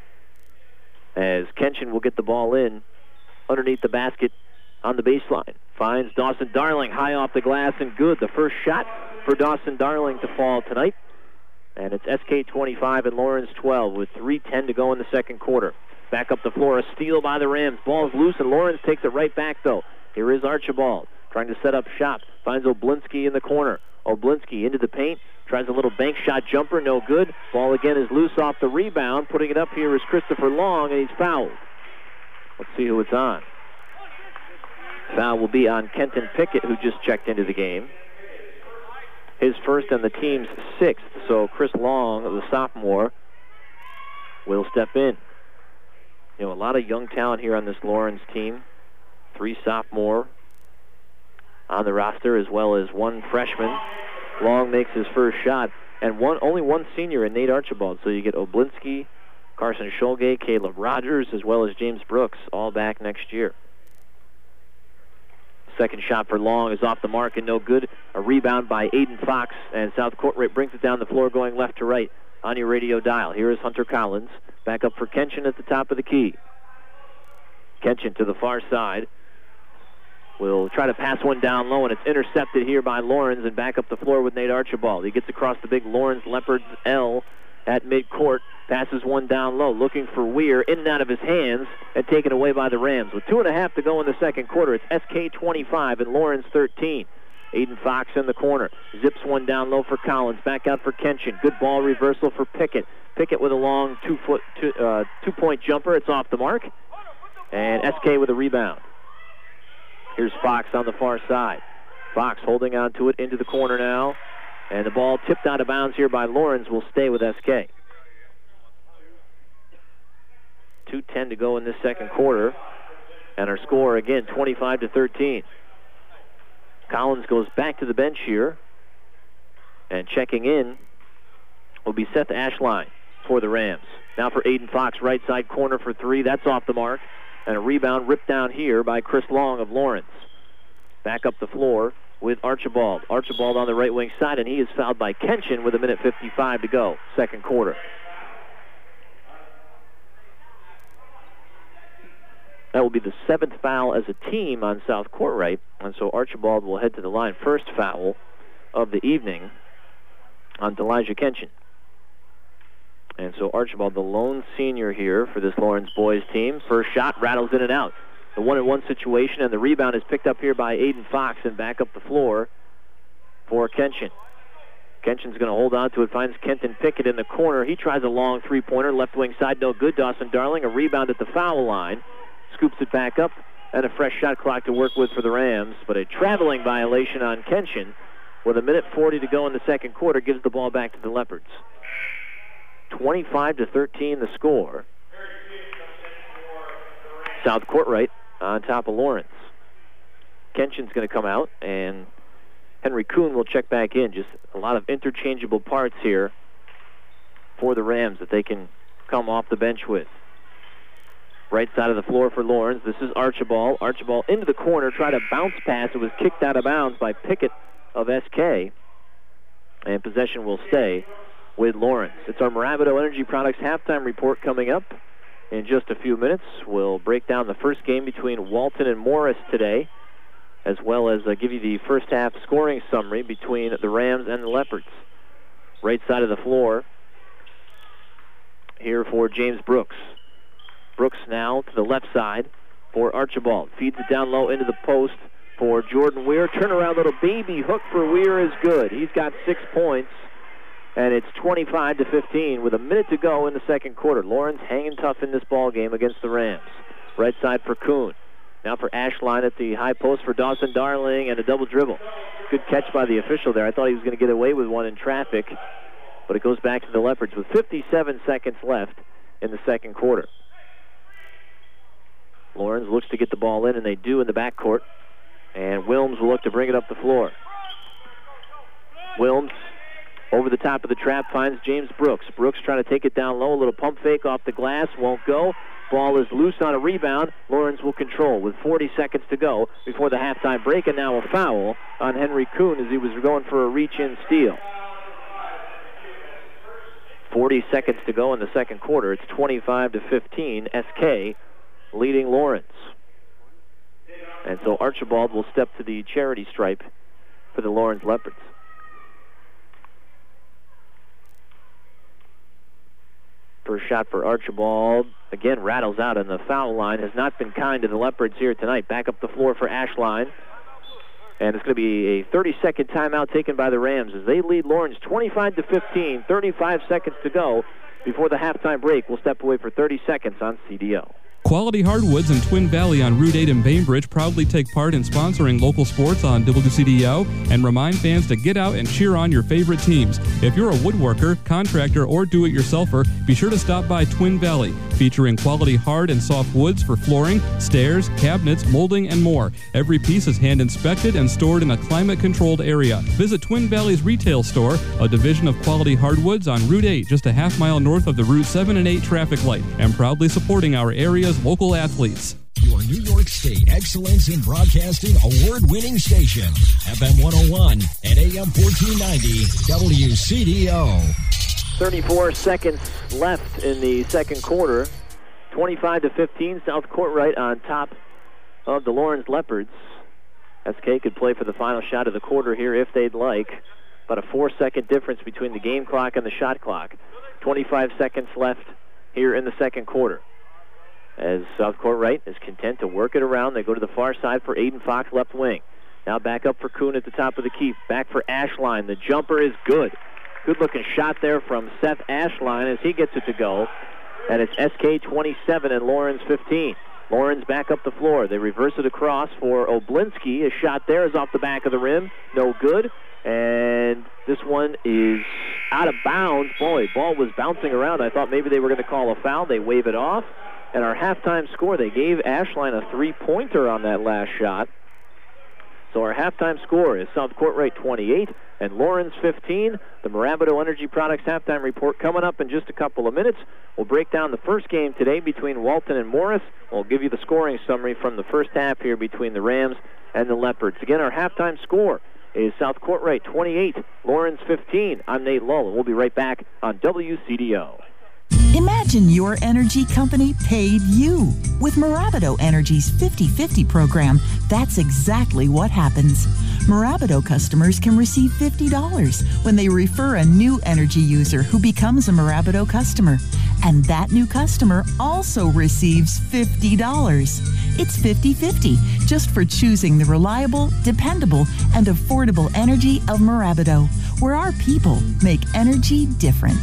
As Kenshin will get the ball in underneath the basket on the baseline. finds Dawson Darling high off the glass and good. The first shot for Dawson Darling to fall tonight. And it's SK 25 and Lawrence 12 with 3:10 to go in the second quarter. Back up the floor, a steal by the Rams. Ball's loose, and Lawrence takes it right back, though. Here is Archibald trying to set up shop. Finds Oblinski in the corner. Oblinski into the paint. Tries a little bank shot jumper, no good. Ball again is loose off the rebound. Putting it up here is Christopher Long, and he's fouled. Let's see who it's on. Foul will be on Kenton Pickett, who just checked into the game. His first and the team's sixth. So Chris Long, the sophomore, will step in. You know, a lot of young talent here on this Lawrence team. 3 sophomore on the roster, as well as 1 freshman. Long makes his first shot, and only one senior in Nate Archibald. So you get Oblinski, Carson Scholgate, Caleb Rogers, as well as James Brooks, all back next year. Second shot for Long is off the mark and no good. A rebound by Aiden Fox, and South Courtright brings it down the floor going left to right on your radio dial. Here is Hunter Collins. Back up for Kenshin at the top of the key. Kenshin to the far side. Will try to pass one down low, and it's intercepted here by Lawrence, and back up the floor with Nate Archibald. He gets across the big Lawrence Leopards L at midcourt. Passes one down low, looking for Weir, in and out of his hands, and taken away by the Rams. With 2.5 to go in the second quarter, it's SK 25 and Lawrence 13. Aiden Fox in the corner. Zips one down low for Collins. Back out for Kenshin. Good ball reversal for Pickett. Pickett with a long two-point jumper. It's off the mark. And SK with a rebound. Here's Fox on the far side. Fox holding on to it into the corner now. And the ball tipped out of bounds here by Lawrence will stay with SK. 2:10 to go in this second quarter. And our score, again, 25-13. Collins goes back to the bench here. And checking in will be Seth Ashline for the Rams. Now for Aiden Fox, right side corner for 3. That's off the mark. And a rebound ripped down here by Chris Long of Lawrence. Back up the floor with Archibald. Archibald on the right wing side, and he is fouled by Kenshin with 1:55 to go, second quarter. That will be the 7th foul as a team on South Courtright, and so Archibald will head to the line. First foul of the evening on Elijah Kenshin. And so Archibald, the lone senior here for this Lawrence boys team. First shot rattles in and out. The 1-on-1 situation, and the rebound is picked up here by Aiden Fox, and back up the floor for Kenshin. Kenshin's going to hold on to it, finds Kenton Pickett in the corner. He tries a long three-pointer, left wing side, no good. Dawson Darling, a rebound at the foul line. Scoops it back up, and a fresh shot clock to work with for the Rams. But a traveling violation on Kenshin with 1:40 to go in the second quarter gives the ball back to the Leopards. 25-13 the score. South Courtright on top of Lawrence. Kenshin's going to come out, and Henry Kuhn will check back in. Just a lot of interchangeable parts here for the Rams that they can come off the bench with. Right side of the floor for Lawrence. This is Archibald. Archibald into the corner, tried to bounce pass. It was kicked out of bounds by Pickett of SK, and possession will stay with Lawrence. It's our Mirabito Energy Products halftime report coming up in just a few minutes. We'll break down the first game between Walton and Morris today, as well as give you the first half scoring summary between the Rams and the Leopards. Right side of the floor here for James Brooks. Brooks now to the left side for Archibald. Feeds it down low into the post for Jordan Weir. Turnaround little baby hook for Weir is good. He's got 6 points. And it's 25-15 with 1 minute to go in the second quarter. Lawrence hanging tough in this ball game against the Rams. Right side for Kuhn. Now for Ashline at the high post for Dawson Darling, and a double dribble. Good catch by the official there. I thought he was going to get away with one in traffic, but it goes back to the Leopards with 57 seconds left in the second quarter. Lawrence looks to get the ball in, and they do in the backcourt. And Wilms will look to bring it up the floor. Wilms over the top of the trap finds James Brooks. Brooks trying to take it down low. A little pump fake off the glass. Won't go. Ball is loose on a rebound. Lawrence will control with 40 seconds to go before the halftime break. And now a foul on Henry Kuhn as he was going for a reach-in steal. 40 seconds to go in the second quarter. It's 25-15. SK leading Lawrence. And so Archibald will step to the charity stripe for the Lawrence Leopards. First shot for Archibald, again, rattles out on the foul line. Has not been kind to the Leopards here tonight. Back up the floor for Ashline. And it's going to be a 30-second timeout taken by the Rams as they lead Lawrence 25-15, 35 seconds to go before the halftime break. We'll step away for 30 seconds on CDO. Quality Hardwoods in Twin Valley on Route 8 in Bainbridge proudly take part in sponsoring local sports on WCDO and remind fans to get out and cheer on your favorite teams. If you're a woodworker, contractor, or do-it-yourselfer, be sure to stop by Twin Valley, featuring quality hard and soft woods for flooring, stairs, cabinets, molding, and more. Every piece is hand-inspected and stored in a climate-controlled area. Visit Twin Valley's retail store, a division of Quality Hardwoods on Route 8, just a half mile north of the Route 7 and 8 traffic light, and proudly supporting our area's local athletes. Your New York State Excellence in Broadcasting award-winning station, FM 101 and AM 1490 WCDO. 34 seconds left in the second quarter. 25-15, South Courtright on top of the Lawrence Leopards. SK could play for the final shot of the quarter here if they'd like. About a 4-second difference between the game clock and the shot clock. 25 seconds left here in the second quarter. As South Courtright is content to work it around, they go to the far side for Aiden Fox, left wing. Now back up for Kuhn at the top of the key. Back for Ashline. The jumper is good. Good-looking shot there from Seth Ashline as he gets it to go. And it's SK 27 and Lawrence 15. Lawrence back up the floor. They reverse it across for Oblinski. A shot there is off the back of the rim. No good. And this one is out of bounds. Boy, ball was bouncing around. I thought maybe they were going to call a foul. They wave it off. And our halftime score, they gave Ashline a three-pointer on that last shot. So our halftime score is South Courtright 28 and Lawrence 15. The Mirabito Energy Products halftime report coming up in just a couple of minutes. We'll break down the first game today between Walton and Morris. We'll give you the scoring summary from the first half here between the Rams and the Leopards. Again, our halftime score is South Courtright 28, Lawrence 15. I'm Nate Lull, and we'll be right back on WCDO. Imagine your energy company paid you. With Mirabito Energy's 50/50 program, that's exactly what happens. Mirabito customers can receive $50 when they refer a new energy user who becomes a Mirabito customer. And that new customer also receives $50. It's 50/50 just for choosing the reliable, dependable, and affordable energy of Mirabito, where our people make energy different.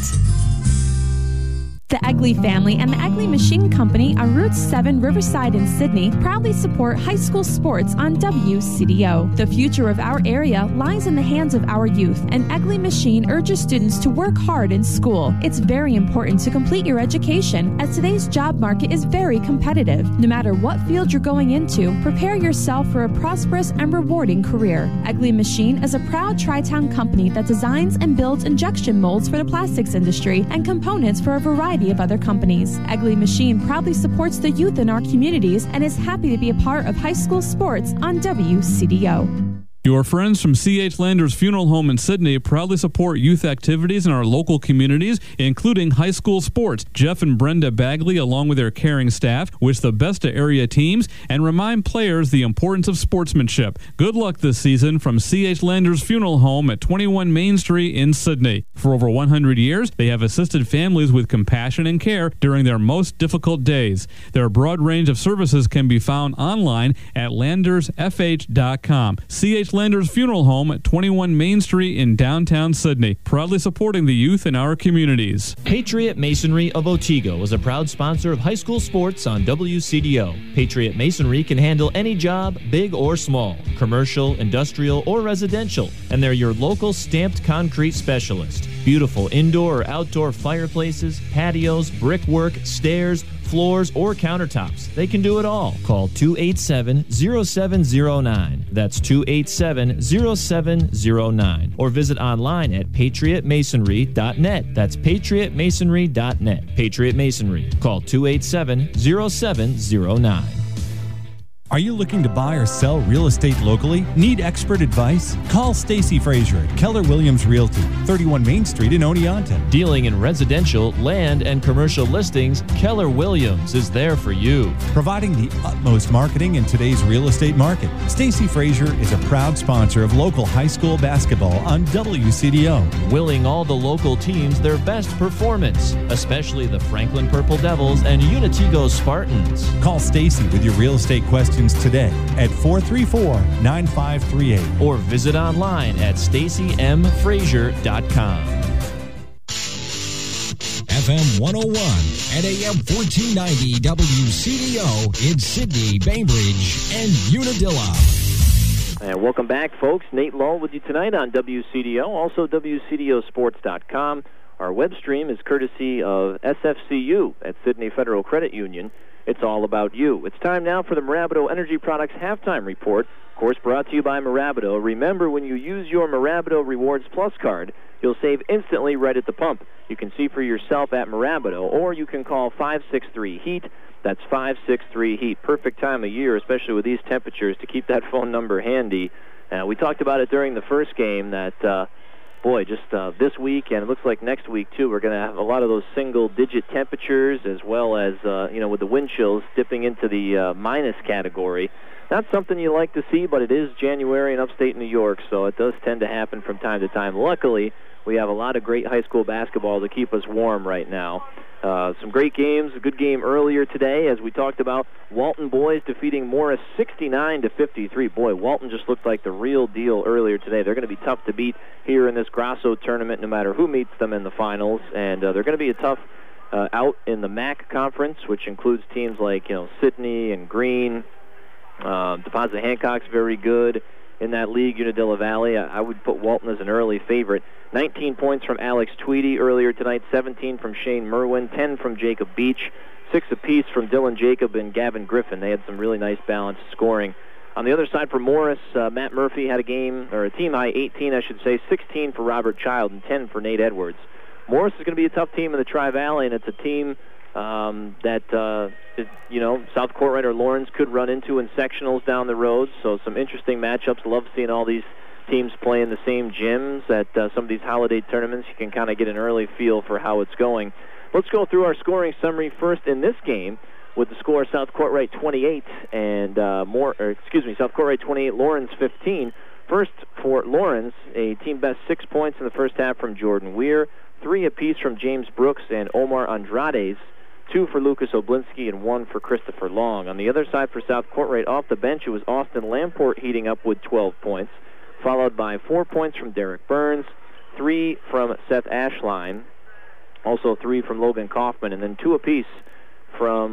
The Egley family and the Egley Machine Company on Route 7 Riverside in Sydney proudly support high school sports on WCDO. The future of our area lies in the hands of our youth, and Egley Machine urges students to work hard in school. It's very important to complete your education, as today's job market is very competitive. No matter what field you're going into, prepare yourself for a prosperous and rewarding career. Egley Machine is a proud Tri-Town company that designs and builds injection molds for the plastics industry and components for a variety of other companies. Egley Machine proudly supports the youth in our communities and is happy to be a part of high school sports on WCDO. Your friends from C.H. Landers Funeral Home in Sydney proudly support youth activities in our local communities, including high school sports. Jeff and Brenda Bagley, along with their caring staff, wish the best to area teams and remind players the importance of sportsmanship. Good luck this season from C.H. Landers Funeral Home at 21 Main Street in Sydney. For over 100 years, they have assisted families with compassion and care during their most difficult days. Their broad range of services can be found online at landersfh.com. C.H. Landers Funeral Home at 21 Main Street in downtown Sydney, proudly supporting the youth in our communities. Patriot Masonry of Otsego is a proud sponsor of high school sports on WCDO. Patriot Masonry can handle any job, big or small, commercial, industrial, or residential, and they're your local stamped concrete specialist. Beautiful indoor or outdoor fireplaces, patios, brickwork, stairs, floors, or countertops. They can do it all. Call 287-0709. That's 287-0709. Or visit online at patriotmasonry.net. That's patriotmasonry.net. Patriot Masonry. Call 287-0709. Are you looking to buy or sell real estate locally? Need expert advice? Call Stacy Frazier at Keller Williams Realty, 31 Main Street in Oneonta. Dealing in residential, land, and commercial listings, Keller Williams is there for you. Providing the utmost marketing in today's real estate market, Stacy Frazier is a proud sponsor of local high school basketball on WCDO. Willing all the local teams their best performance, especially the Franklin Purple Devils and Unitigo Spartans. Call Stacy with your real estate questions today at 434-9538 or visit online at stacymfrazier.com. FM 101 and AM 1490 WCDO in Sydney, Bainbridge, and Unadilla. And welcome back, folks. Nate Lull with you tonight on WCDO, also WCDOsports.com. Our web stream is courtesy of SFCU at Sydney Federal Credit Union. It's all about you. It's time now for the Marabato Energy Products Halftime Report. Of course, brought to you by Marabato. Remember, when you use your Marabato Rewards Plus card, you'll save instantly right at the pump. You can see for yourself at Marabato, or you can call 563-HEAT. That's 563-HEAT. Perfect time of year, especially with these temperatures, to keep that phone number handy. We talked about it during the first game that, this week, and it looks like next week, too, we're going to have a lot of those single-digit temperatures, as well as, with the wind chills dipping into the minus category. Not something you like to see, but it is January in upstate New York, so it does tend to happen from time to time. Luckily, we have a lot of great high school basketball to keep us warm right now. Some great games. A good game earlier today, as we talked about. Walton boys defeating Morris 69-53. Boy, Walton just looked like the real deal earlier today. They're going to be tough to beat here in this Grasso tournament, no matter who meets them in the finals. And they're going to be a tough out in the MAC conference, which includes teams like Sydney and Green. Deposit Hancock's very good in that league. Unadilla Valley, I would put Walton as an early favorite. 19 points from Alex Tweedy earlier tonight, 17 from Shane Merwin, 10 from Jacob Beach, 6 apiece from Dylan Jacob and Gavin Griffin. They had some really nice balanced scoring. On the other side for Morris, Matt Murphy had a team high 18, 16 for Robert Child and 10 for Nate Edwards. Morris is going to be a tough team in the Tri-Valley, and it's a team that South Courtright or Lawrence could run into in sectionals down the road. So some interesting matchups. Love seeing all these teams play in the same gyms at some of these holiday tournaments. You can kind of get an early feel for how it's going. Let's go through our scoring summary first in this game with the score South Courtright 28 and South Courtright 28, Lawrence 15. First for Lawrence, a team best 6 points in the first half from Jordan Weir, 3 apiece from James Brooks and Omar Andrades, 2 for Lucas Oblinsky, and 1 for Christopher Long. On the other side for South Courtright, off the bench, it was Austin Lamport heating up with 12 points, followed by 4 points from Derek Burns, 3 from Seth Ashline, also 3 from Logan Kaufman, and then 2 apiece from,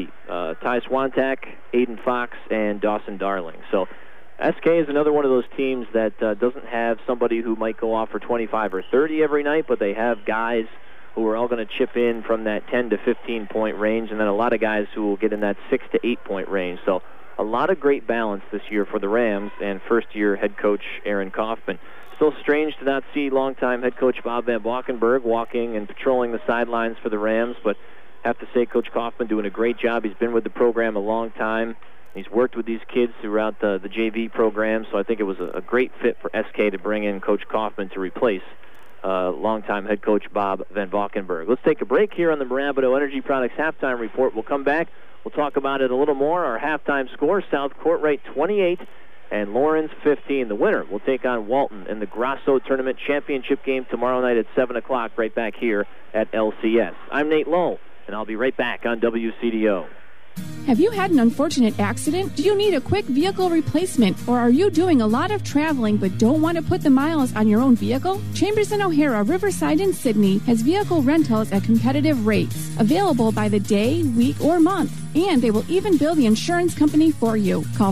Ty Swantak, Aiden Fox, and Dawson Darling. So SK is another one of those teams that doesn't have somebody who might go off for 25 or 30 every night, but they have guys who are all going to chip in from that 10 to 15 point range, and then a lot of guys who will get in that 6 to 8 point range. So a lot of great balance this year for the Rams and first-year head coach Aaron Kaufman. Still strange to not see longtime head coach Bob Van Valkenburg walking and patrolling the sidelines for the Rams, but have to say Coach Kaufman doing a great job. He's been with the program a long time. He's worked with these kids throughout the JV program, so I think it was a great fit for SK to bring in Coach Kaufman to replace longtime head coach Bob Van Valkenburg. Let's take a break here on the Marabato Energy Products Halftime Report. We'll come back. We'll talk about it a little more. Our halftime score, South Courtright 28 and Lawrence 15. The winner will take on Walton in the Grasso Tournament Championship game tomorrow night at 7 o'clock right back here at LCS. I'm Nate Lowe, and I'll be right back on WCDO. Have you had an unfortunate accident? Do you need a quick vehicle replacement? Or are you doing a lot of traveling but don't want to put the miles on your own vehicle? Chambers & O'Hara, Riverside, and Sydney has vehicle rentals at competitive rates, available by the day, week, or month. And they will even bill the insurance company for you. Call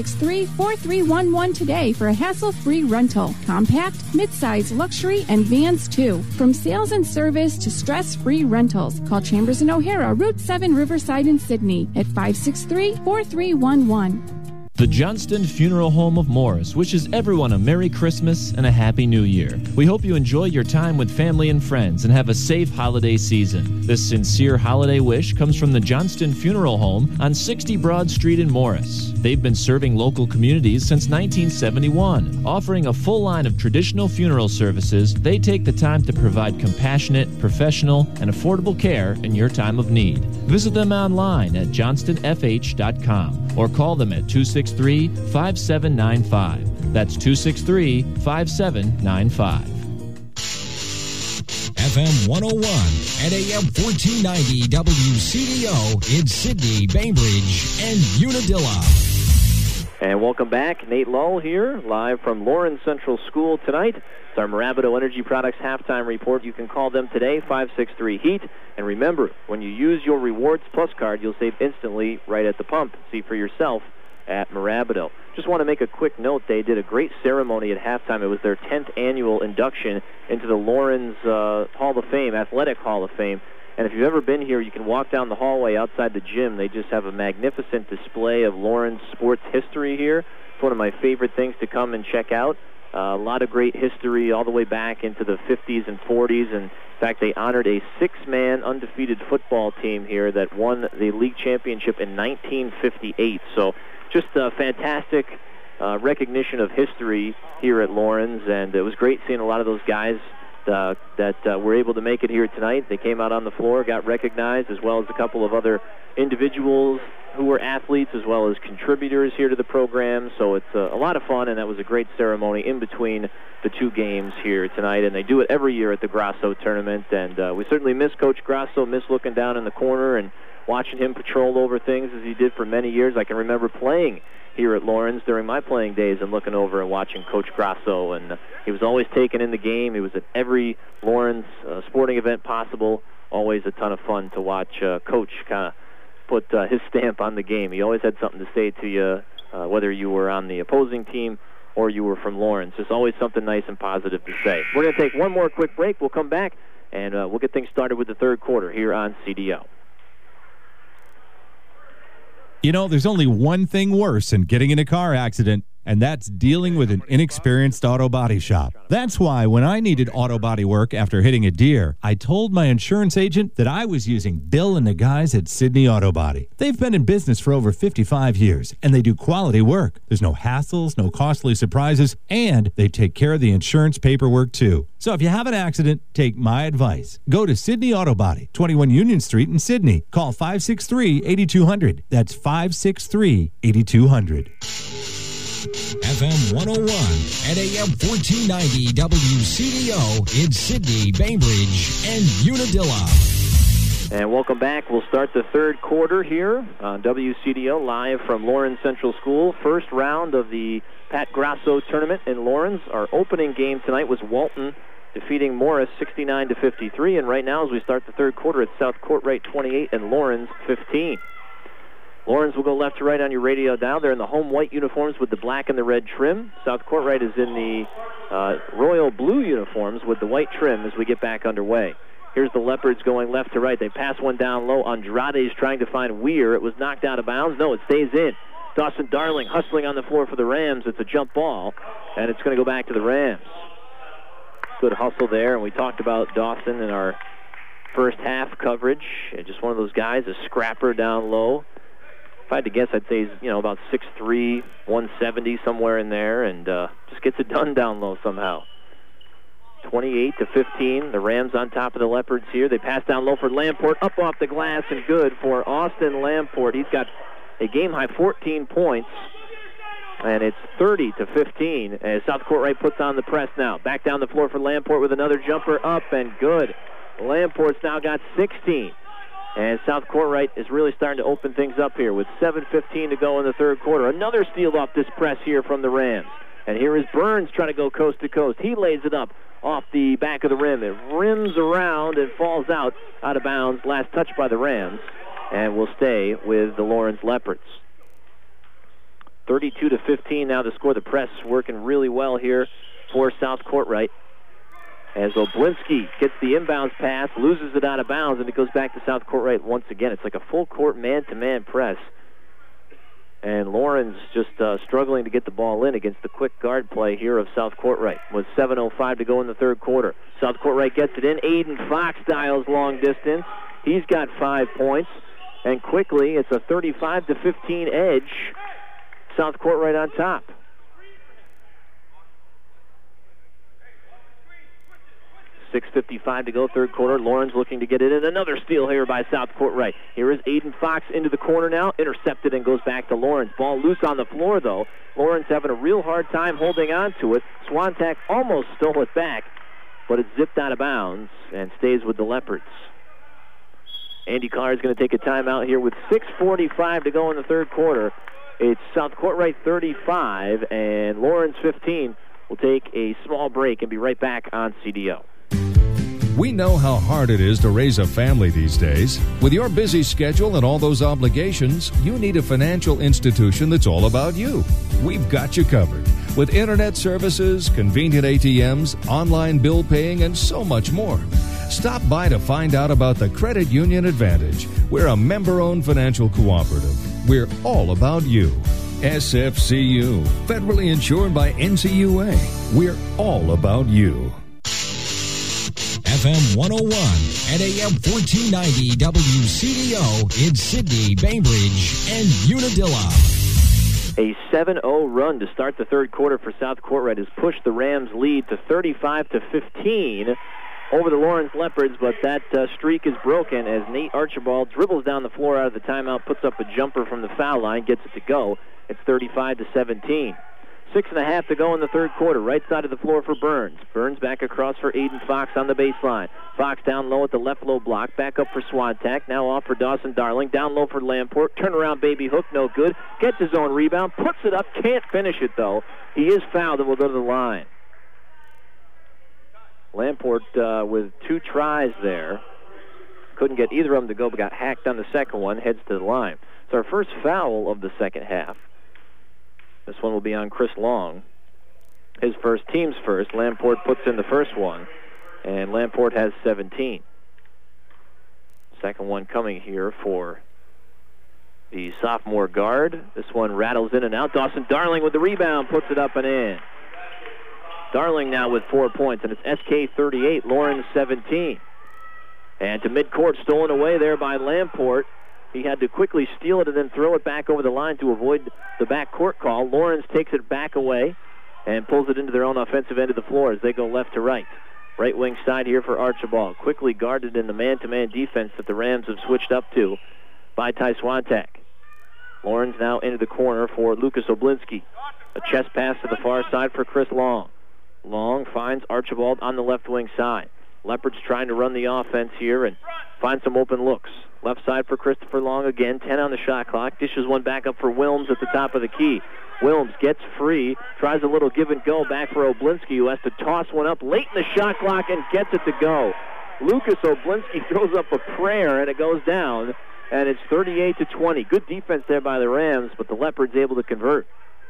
563-4311 today for a hassle-free rental. Compact, midsize, luxury, and vans too. From sales and service to stress-free rentals. Call Chambers & O'Hara, Route 7, Riverside, and Sydney at 563-4311. The Johnston Funeral Home of Morris wishes everyone a Merry Christmas and a Happy New Year. We hope you enjoy your time with family and friends and have a safe holiday season. This sincere holiday wish comes from the Johnston Funeral Home on 60 Broad Street in Morris. They've been serving local communities since 1971. Offering a full line of traditional funeral services, they take the time to provide compassionate, professional, and affordable care in your time of need. Visit them online at johnstonfh.com or call them at 263-5795. That's 263-5795. FM 101 and AM 1490 WCDO in Sydney, Bainbridge, and Unadilla. And welcome back. Nate Lull here, live from Lawrence Central School tonight. It's our Mirabito Energy Products halftime report. You can call them today, 563-HEAT. And remember, when you use your Rewards Plus card, you'll save instantly right at the pump. See for yourself at Mirabito. Just want to make a quick note. They did a great ceremony at halftime. It was their 10th annual induction into the Lawrence Hall of Fame, Athletic Hall of Fame. And if you've ever been here, you can walk down the hallway outside the gym. They just have a magnificent display of Lawrence sports history here. It's one of my favorite things to come and check out. A lot of great history all the way back into the 50s and 40s. And in fact, they honored a 6-man undefeated football team here that won the league championship in 1958. So just a fantastic recognition of history here at Lawrence, and it was great seeing a lot of those guys that were able to make it here tonight. They came out on the floor, got recognized, as well as a couple of other individuals who were athletes as well as contributors here to the program. So it's a lot of fun, and that was a great ceremony in between the two games here tonight. And they do it every year at the Grasso tournament, and we certainly miss Coach Grasso, miss looking down in the corner and watching him patrol over things as he did for many years. I can remember playing here at Lawrence during my playing days and looking over and watching Coach Grasso, and he was always taken in the game. He was at every Lawrence sporting event possible. Always a ton of fun to watch Coach kind of put his stamp on the game. He always had something to say to you, whether you were on the opposing team or you were from Lawrence. There's always something nice and positive to say. We're going to take one more quick break. We'll come back, and we'll get things started with the third quarter here on CDO. You know, there's only one thing worse than getting in a car accident, and that's dealing with an inexperienced auto body shop. That's why when I needed auto body work after hitting a deer, I told my insurance agent that I was using Bill and the guys at Sydney Auto Body. They've been in business for over 55 years, and they do quality work. There's no hassles, no costly surprises, and they take care of the insurance paperwork too. So if you have an accident, take my advice. Go to Sydney Auto Body, 21 Union Street in Sydney. Call 563-8200. That's 563-8200. FM 101 and AM 1490 WCDO in Sydney, Bainbridge, and Unadilla. And welcome back. We'll start the third quarter here on WCDO live from Lawrence Central School. First round of the Pat Grasso tournament in Lawrence. Our opening game tonight was Walton defeating Morris 69-53. And right now, as we start the third quarter, it's South Courtright 28 and Lawrence 15. Lawrence will go left to right on your radio dial. They're in the home white uniforms with the black and the red trim. South Courtright is in the royal blue uniforms with the white trim as we get back underway. Here's the Leopards going left to right. They pass one down low. Andrade's trying to find Weir. It was knocked out of bounds. No, it stays in. Dawson Darling hustling on the floor for the Rams. It's a jump ball, and it's going to go back to the Rams. Good hustle there, and we talked about Dawson in our first half coverage. Just one of those guys, a scrapper down low. If I had to guess, I'd say he's about 6'3", 170, somewhere in there, and just gets it done down low somehow. 28-15, the Rams on top of the Leopards here. They pass down low for Lamport, up off the glass, and good for Austin Lamport. He's got a game-high 14 points, and it's 30-15 as South Courtright puts on the press now. Back down the floor for Lamport with another jumper up, and good. Lamport's now got 16. And South Courtright is really starting to open things up here with 7:15 to go in the third quarter. Another steal off this press here from the Rams. And here is Burns trying to go coast to coast. He lays it up off the back of the rim. It rims around and falls out of bounds. Last touch by the Rams. And will stay with the Lawrence Leopards. 32-15 now to score. The press working really well here for South Courtright. As Oblinski gets the inbounds pass, loses it out of bounds, and it goes back to South Courtright once again. It's like a full-court man-to-man press. And Lawrence just struggling to get the ball in against the quick guard play here of South Courtright. With 7:05 to go in the third quarter. South Courtright gets it in. Aiden Fox dials long distance. He's got 5 points. And quickly, it's a 35-15 edge South Court right on top. .6:55 to go, third quarter. Lawrence looking to get it in. Another steal here by South Court right. Here is Aiden Fox into the corner now. Intercepted and goes back to Lawrence. Ball loose on the floor, though. Lawrence having a real hard time holding on to it. Swantak almost stole it back, but it zipped out of bounds and stays with the Leopards. Andy Carr is going to take a timeout here with 6:45 to go in the third quarter. It's South Court right 35, and Lawrence 15. We'll take a small break and be right back on CDO. We know how hard it is to raise a family these days. With your busy schedule and all those obligations, you need a financial institution that's all about you. We've got you covered with internet services, convenient ATMs, online bill paying, and so much more. Stop by to find out about the Credit Union Advantage. We're a member-owned financial cooperative. We're all about you. SFCU, federally insured by NCUA. We're all about you. FM 101 and AM 1490 WCDO in Sydney, Bainbridge, and Unadilla. A 7-0 run to start the third quarter for South Courtwright has pushed the Rams' lead to 35-15 over the Lawrence Leopards, but that streak is broken as Nate Archibald dribbles down the floor out of the timeout, puts up a jumper from the foul line, gets it to go. It's 35-17. 6.5 to go in the third quarter. Right side of the floor for Burns. Burns back across for Aiden Fox on the baseline. Fox down low at the left low block. Back up for Swantak. Now off for Dawson Darling. Down low for Lamport. Turnaround baby hook, no good. Gets his own rebound. Puts it up. Can't finish it, though. He is fouled and will go to the line. Lamport with 2 tries there. Couldn't get either of them to go, but got hacked on the second one. Heads to the line. It's our first foul of the second half. This one will be on Chris Long. His first, team's first. Lamport puts in the first one, and Lamport has 17. Second one coming here for the sophomore guard. This one rattles in and out. Dawson Darling with the rebound, puts it up and in. Darling now with 4 points, and it's SK 38, Lawrence 17. And to midcourt, stolen away there by Lamport. He had to quickly steal it and then throw it back over the line to avoid the backcourt call. Lawrence takes it back away and pulls it into their own offensive end of the floor as they go left to right. Right wing side here for Archibald. Quickly guarded in the man-to-man defense that the Rams have switched up to by Ty Swantak. Lawrence now into the corner for Lucas Oblinski. A chest pass to the far side for Chris Long. Long finds Archibald on the left wing side. Leopards trying to run the offense here and find some open looks. Left side for Christopher Long again, 10 on the shot clock. Dishes one back up for Wilms at the top of the key. Wilms gets free, tries a little give and go back for Oblinski, who has to toss one up late in the shot clock and gets it to go. Lucas Oblinski throws up a prayer and it goes down, and it's 38-20. Good defense there by the Rams, but the Leopards able to convert.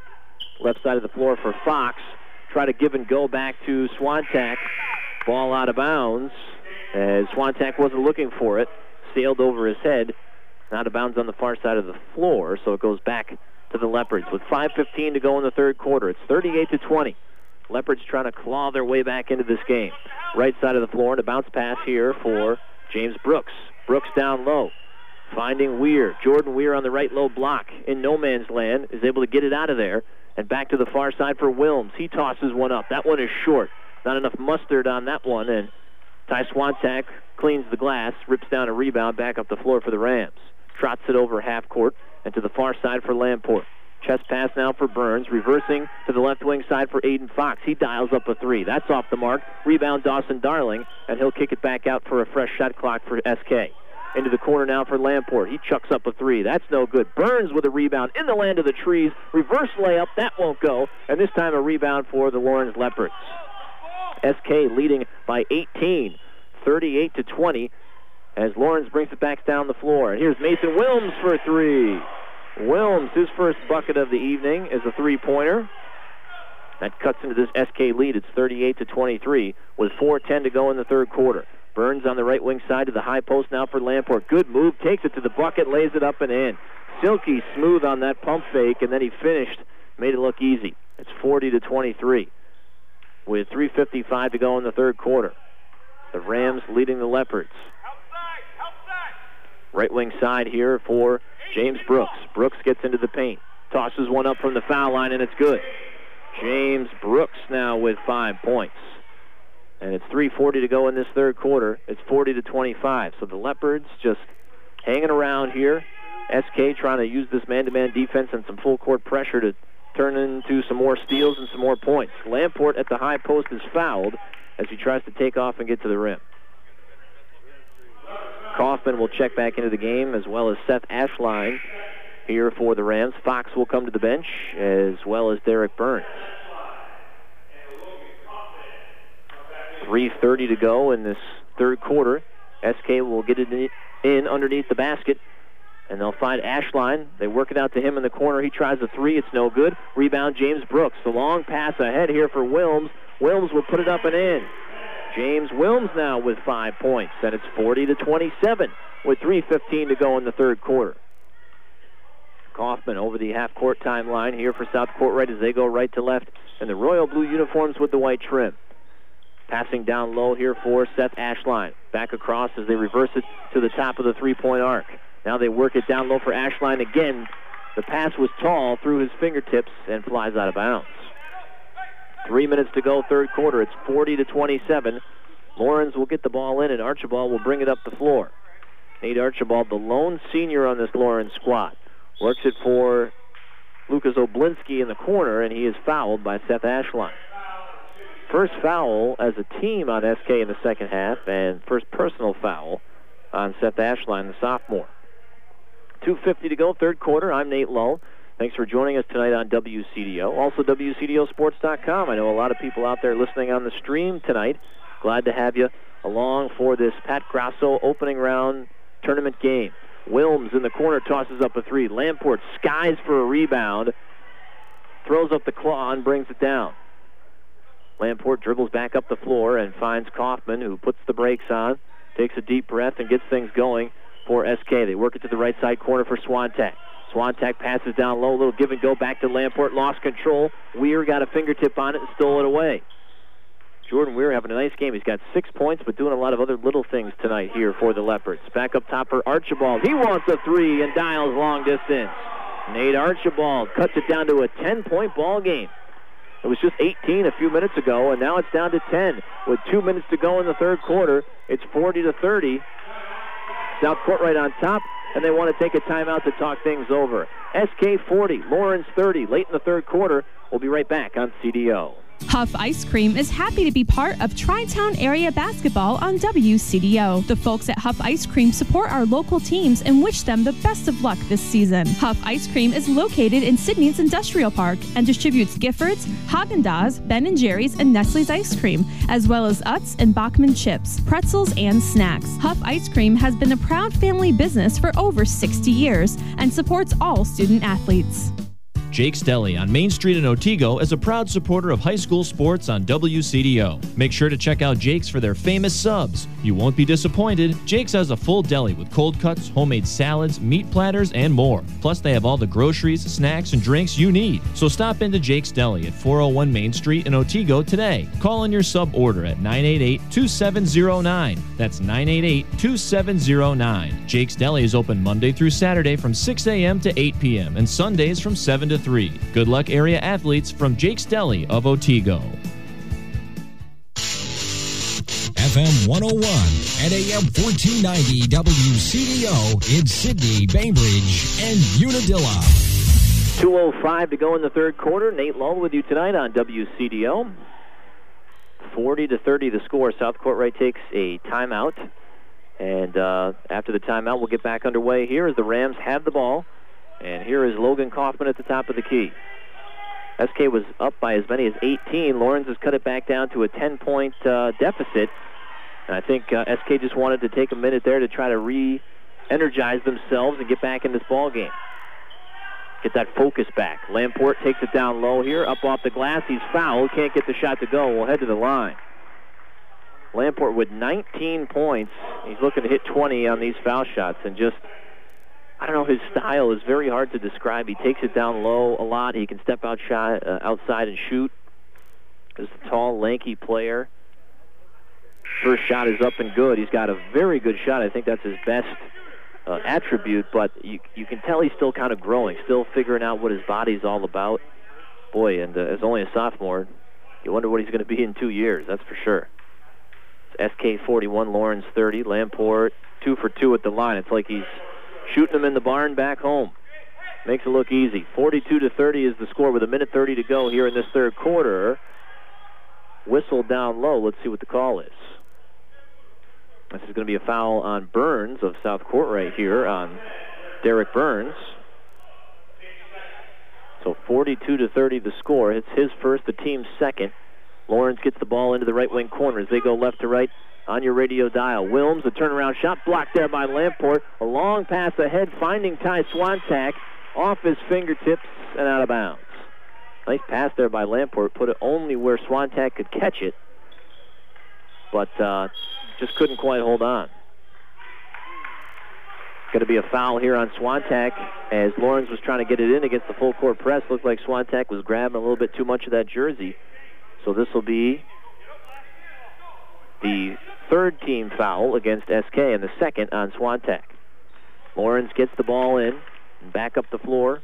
Left side of the floor for Fox. Try to give and go back to Swantak. Ball out of bounds as Swantak wasn't looking for it. Sailed over his head. Out of bounds on the far side of the floor, so it goes back to the Leopards. With 5:15 to go in the third quarter, it's 38-20. Leopards trying to claw their way back into this game. Right side of the floor, and a bounce pass here for James Brooks. Brooks down low, finding Weir. Jordan Weir on the right low block in no man's land is able to get it out of there. And back to the far side for Wilms. He tosses one up. That one is short. Not enough mustard on that one, and Ty Swantak cleans the glass, rips down a rebound, back up the floor for the Rams. Trots it over half court and to the far side for Lamport. Chest pass now for Burns, reversing to the left wing side for Aiden Fox. He dials up a 3. That's off the mark. Rebound Dawson Darling, and he'll kick it back out for a fresh shot clock for SK. Into the corner now for Lamport. He chucks up a 3. That's no good. Burns with a rebound in the land of the trees. Reverse layup. That won't go. And this time a rebound for the Lawrence Leopards. SK leading by 18, 38-20, as Lawrence brings it back down the floor. And here's Mason Wilms for 3. Wilms, his first bucket of the evening, is a 3-pointer. That cuts into this SK lead. It's 38-23 with 4:10 to go in the third quarter. Burns on the right wing side to the high post now for Lamport. Good move, takes it to the bucket, lays it up and in. Silky smooth on that pump fake, and then he finished, made it look easy. It's 40-23 with 3:55 to go in the third quarter. The Rams leading the Leopards. Right wing side here for James Brooks. Brooks gets into the paint. tosses one up from the foul line, and it's good. James Brooks now with 5 points. And it's 3:40 to go in this third quarter. It's 40-25. So the Leopards just hanging around here. SK trying to use this man-to-man defense and some full-court pressure to turn into some more steals and some more points. Lamport at the high post is fouled as he tries to take off and get to the rim. Kaufman will check back into the game, as well as Seth Ashline here for the Rams. Fox will come to the bench, as well as Derek Burns. 3:30 to go in this third quarter. SK will get it in underneath the basket, and they'll find Ashline. They work it out to him in the corner. He tries a three. It's no good. Rebound, James Brooks. The long pass ahead here for Wilms. Wilms will put it up and in. James Wilms now with 5 points, and it's 40-27 with 3:15 to go in the third quarter. Kaufman over the half-court timeline here for South Court right as they go right to left, and the royal blue uniforms with the white trim. Passing down low here for Seth Ashline. Back across as they reverse it to the top of the three-point arc. Now they work it down low for Ashline again. The pass was tall through his fingertips and flies out of bounds. 3 minutes to go, third quarter. It's 40-27. Lawrence will get the ball in, and Archibald will bring it up the floor. Nate Archibald, the lone senior on this Lawrence squad, works it for Lucas Oblinski in the corner, and he is fouled by Seth Ashline. First foul as a team on SK in the second half, and first personal foul on Seth Ashline, the sophomore. 2:50 to go, third quarter. I'm Nate Lowe. Thanks for joining us tonight on WCDO. Also, WCDOsports.com. I know a lot of people out there listening on the stream tonight. Glad to have you along for this Pat Grasso opening round tournament game. Wilms in the corner tosses up a three. Lamport skies for a rebound. Throws up the claw and brings it down. Lamport dribbles back up the floor and finds Kaufman, who puts the brakes on, takes a deep breath, and gets things going for SK. They work it to the right side corner for Swantek. Swantek passes down low, a little give and go back to Lamport, lost control. Weir got a fingertip on it and stole it away. Jordan Weir having a nice game. He's got 6 points, but doing a lot of other little things tonight here for the Leopards. Back up top for Archibald. He wants a three and dials long distance. Nate Archibald cuts it down to a 10-point ball game. It was just 18 a few minutes ago, and now it's down to 10. With 2 minutes to go in the third quarter, it's 40-30. South Court right on top, and they want to take a timeout to talk things over. SK 40, Lawrence 30, late in the third quarter. We'll be right back on CDO. Huff Ice Cream is happy to be part of Tri-Town area basketball on WCDO. The folks at Huff Ice Cream support our local teams and wish them the best of luck this season. Huff Ice Cream is located in Sydney's Industrial Park and distributes Giffords, Haagen-Dazs, Ben & Jerry's, and Nestle's ice cream, as well as Utz and Bachman chips, pretzels, and snacks. Huff Ice Cream has been a proud family business for over 60 years and supports all student athletes. Jake's Deli on Main Street in Otsego is a proud supporter of high school sports on WCDO. Make sure to check out Jake's for their famous subs. You won't be disappointed. Jake's has a full deli with cold cuts, homemade salads, meat platters, and more. Plus, they have all the groceries, snacks, and drinks you need. So stop into Jake's Deli at 401 Main Street in Otsego today. Call in your sub order at 988-2709. That's 988-2709. Jake's Deli is open Monday through Saturday from 6 a.m. to 8 p.m. and Sundays from 7 to 3. Good luck, area athletes from Jake's Deli of Otsego. FM 101 and AM 1490 WCDO in Sydney, Bainbridge, and Unadilla. 2:05 to go in the third quarter. Nate Lull with you tonight on WCDO. 40-30 the score. South Court Right takes a timeout. And after the timeout, we'll get back underway here as the Rams have the ball. And here is Logan Kaufman at the top of the key. SK was up by as many as 18. Lawrence has cut it back down to a 10-point deficit. And I think SK just wanted to take a minute there to try to re-energize themselves and get back in this ball game. Get that focus back. Lamport takes it down low here, up off the glass. He's fouled, can't get the shot to go. We'll head to the line. Lamport with 19 points. He's looking to hit 20 on these foul shots, and just, I don't know, his style is very hard to describe. He takes it down low a lot. He can step outside and shoot. He's a tall, lanky player. First shot is up and good. He's got a very good shot. I think that's his best attribute, but you can tell he's still kind of growing, still figuring out what his body's all about. Boy, and as only a sophomore, you wonder what he's going to be in 2 years, that's for sure. It's SK 41, Lawrence 30. Lamport 2 for 2 at the line. It's like he's shooting them in the barn back home. Makes it look easy. 42-30 is the score with 1:30 to go here in this third quarter. Whistle down low. Let's see what the call is. This is going to be a foul on Burns of South Court right here on Derek Burns. So 42-30 the score. It's his first, the team's second. Lawrence gets the ball into the right wing corner as they go left to right on your radio dial. Wilms, a turnaround shot blocked there by Lamport. A long pass ahead, finding Ty Swantak off his fingertips and out of bounds. Nice pass there by Lamport. Put it only where Swantak could catch it, but just couldn't quite hold on. Going to be a foul here on Swantak as Lawrence was trying to get it in against the full court press. Looked like Swantak was grabbing a little bit too much of that jersey. So this will be the third team foul against SK and the second on Swantak. Lawrence gets the ball in and back up the floor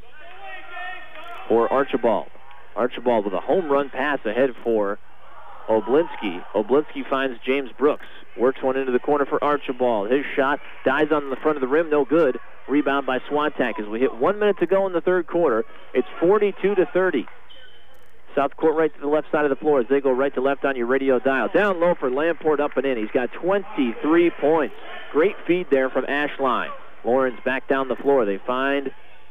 for Archibald. Archibald with a home run pass ahead for Oblinski. Oblinski finds James Brooks. Works one into the corner for Archibald. His shot dies on the front of the rim. No good. Rebound by Swantak as we hit 1 minute to go in the third quarter. It's 42-30. South Court right to the left side of the floor as they go right to left on your radio dial. Down low for Lamport, up and in. He's got 23 points. Great feed there from Ashline. Lawrence back down the floor. They find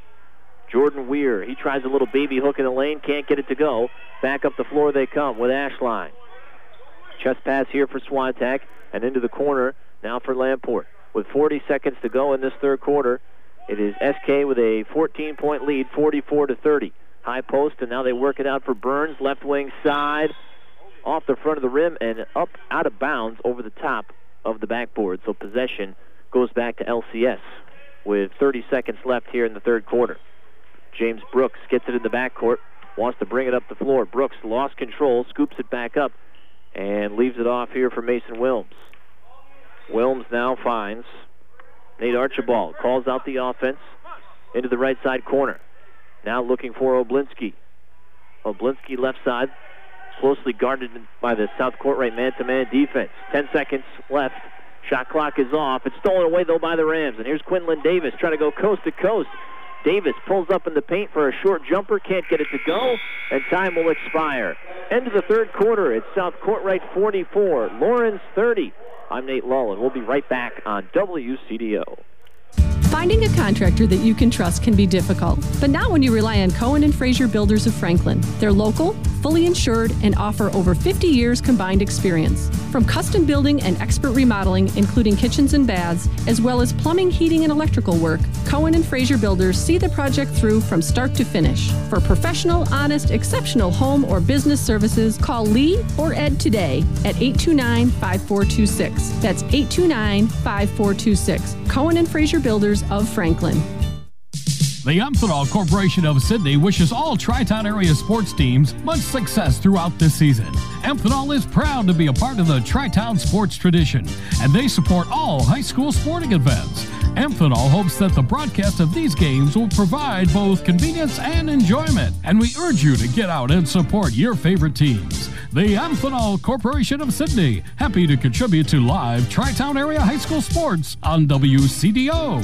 Jordan Weir. He tries a little baby hook in the lane. Can't get it to go. Back up the floor they come with Ashline. Chest pass here for Swantak and into the corner now for Lamport. With 40 seconds to go in this third quarter, it is SK with a 14-point lead, 44-30. High post, and now they work it out for Burns, left wing side, off the front of the rim and up out of bounds over the top of the backboard. So possession goes back to LCS with 30 seconds left here in the third quarter. James Brooks gets it in the backcourt, wants to bring it up the floor. Brooks lost control, scoops it back up, and leaves it off here for Mason Wilms. Wilms now finds Nate Archibald, calls out the offense into the right side corner. Now looking for Oblinski. Oblinski left side, closely guarded by the South Court right man-to-man defense. 10 seconds left. Shot clock is off. It's stolen away, though, by the Rams. And here's Quinlan Davis trying to go coast to coast. Davis pulls up in the paint for a short jumper. Can't get it to go, and time will expire. End of the third quarter. It's South Court right 44, Lawrence 30. I'm Nate Lull, and we'll be right back on WCDO. Finding a contractor that you can trust can be difficult, but not when you rely on Cohen and Fraser Builders of Franklin. They're local, fully insured, and offer over 50 years combined experience. From custom building and expert remodeling, including kitchens and baths, as well as plumbing, heating, and electrical work, Cohen and Fraser Builders see the project through from start to finish. For professional, honest, exceptional home or business services, call Lee or Ed today at 829-5426. That's 829-5426. Cohen and Fraser Builders of Franklin. The Amphenol Corporation of Sydney wishes all Tri-Town area sports teams much success throughout this season. Amphenol is proud to be a part of the Tri-Town sports tradition, and they support all high school sporting events. Amphenol hopes that the broadcast of these games will provide both convenience and enjoyment, and we urge you to get out and support your favorite teams. The Amphenol Corporation of Sydney, happy to contribute to live Tri-Town area high school sports on WCDO.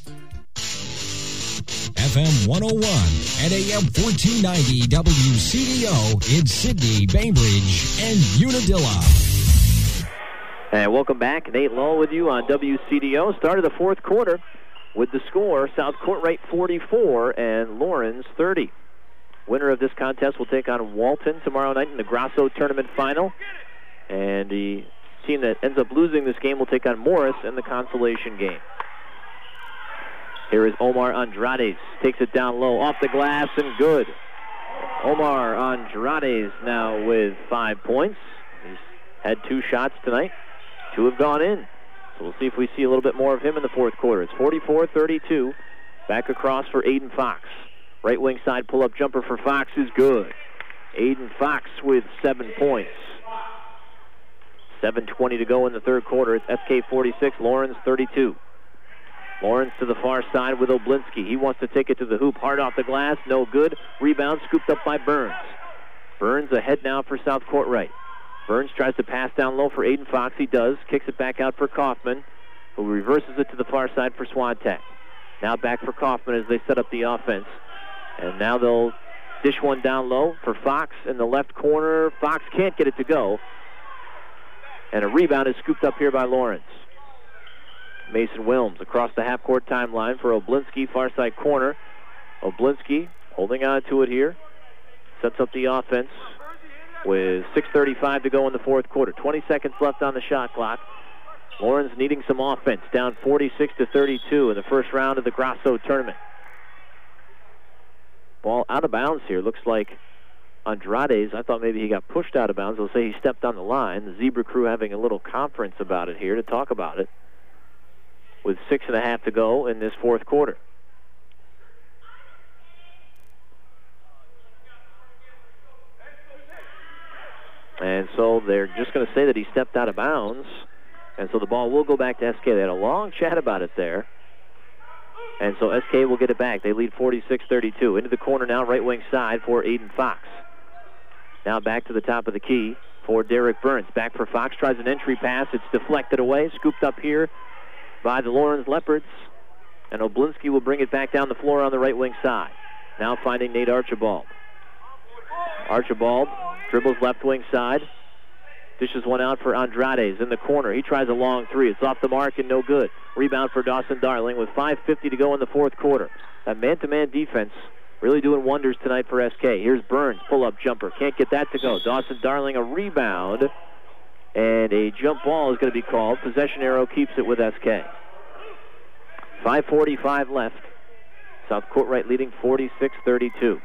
FM 101 and AM 1490 WCDO in Sydney, Bainbridge, and Unadilla. And welcome back. Nate Lull with you on WCDO. Start of the fourth quarter with the score, South Court right 44 and Lawrence 30. Winner of this contest will take on Walton tomorrow night in the Grasso Tournament Final. And the team that ends up losing this game will take on Morris in the consolation game. Here is Omar Andrades. Takes it down low, off the glass, and good. Omar Andrades now with 5 points. He's had 2 shots tonight. 2 have gone in. So we'll see if we see a little bit more of him in the fourth quarter. It's 44-32. Back across for Aiden Fox. Right wing side pull-up jumper for Fox is good. Aiden Fox with 7 points. 7:20 to go in the third quarter. It's SK 46, Lawrence 32. Lawrence to the far side with Oblinski. He wants to take it to the hoop. Hard off the glass. No good. Rebound scooped up by Burns. Burns ahead now for South Court right. Burns tries to pass down low for Aiden Fox. He does. Kicks it back out for Kaufman, who reverses it to the far side for Swantek. Now back for Kaufman as they set up the offense. And now they'll dish one down low for Fox in the left corner. Fox can't get it to go. And a rebound is scooped up here by Lawrence. Mason Wilms across the half-court timeline for Oblinski, far side corner. Oblinski holding on to it here. Sets up the offense with 6:35 to go in the fourth quarter. 20 seconds left on the shot clock. Lawrence needing some offense, down 46-32 in the first round of the Grasso tournament. Ball out of bounds here. Looks like Andrades. I thought maybe he got pushed out of bounds. They'll say he stepped on the line. The Zebra crew having a little conference about it here to talk about it, with 6.5 to go in this fourth quarter. And so they're just going to say that he stepped out of bounds. And so the ball will go back to SK. They had a long chat about it there. And so SK will get it back. They lead 46-32. Into the corner now, right wing side for Aiden Fox. Now back to the top of the key for Derek Burns. Back for Fox, tries an entry pass. It's deflected away, scooped up here by the Lawrence Leopards. And Oblinski will bring it back down the floor on the right wing side. Now finding Nate Archibald. Archibald dribbles left wing side. Dishes one out for Andrades in the corner. He tries a long three. It's off the mark and no good. Rebound for Dawson Darling with 5:50 to go in the fourth quarter. That man-to-man defense really doing wonders tonight for SK. Here's Burns, pull-up jumper. Can't get that to go. Dawson Darling a rebound. And a jump ball is going to be called. Possession arrow keeps it with SK. 5:45 left. South Court right leading 46-32.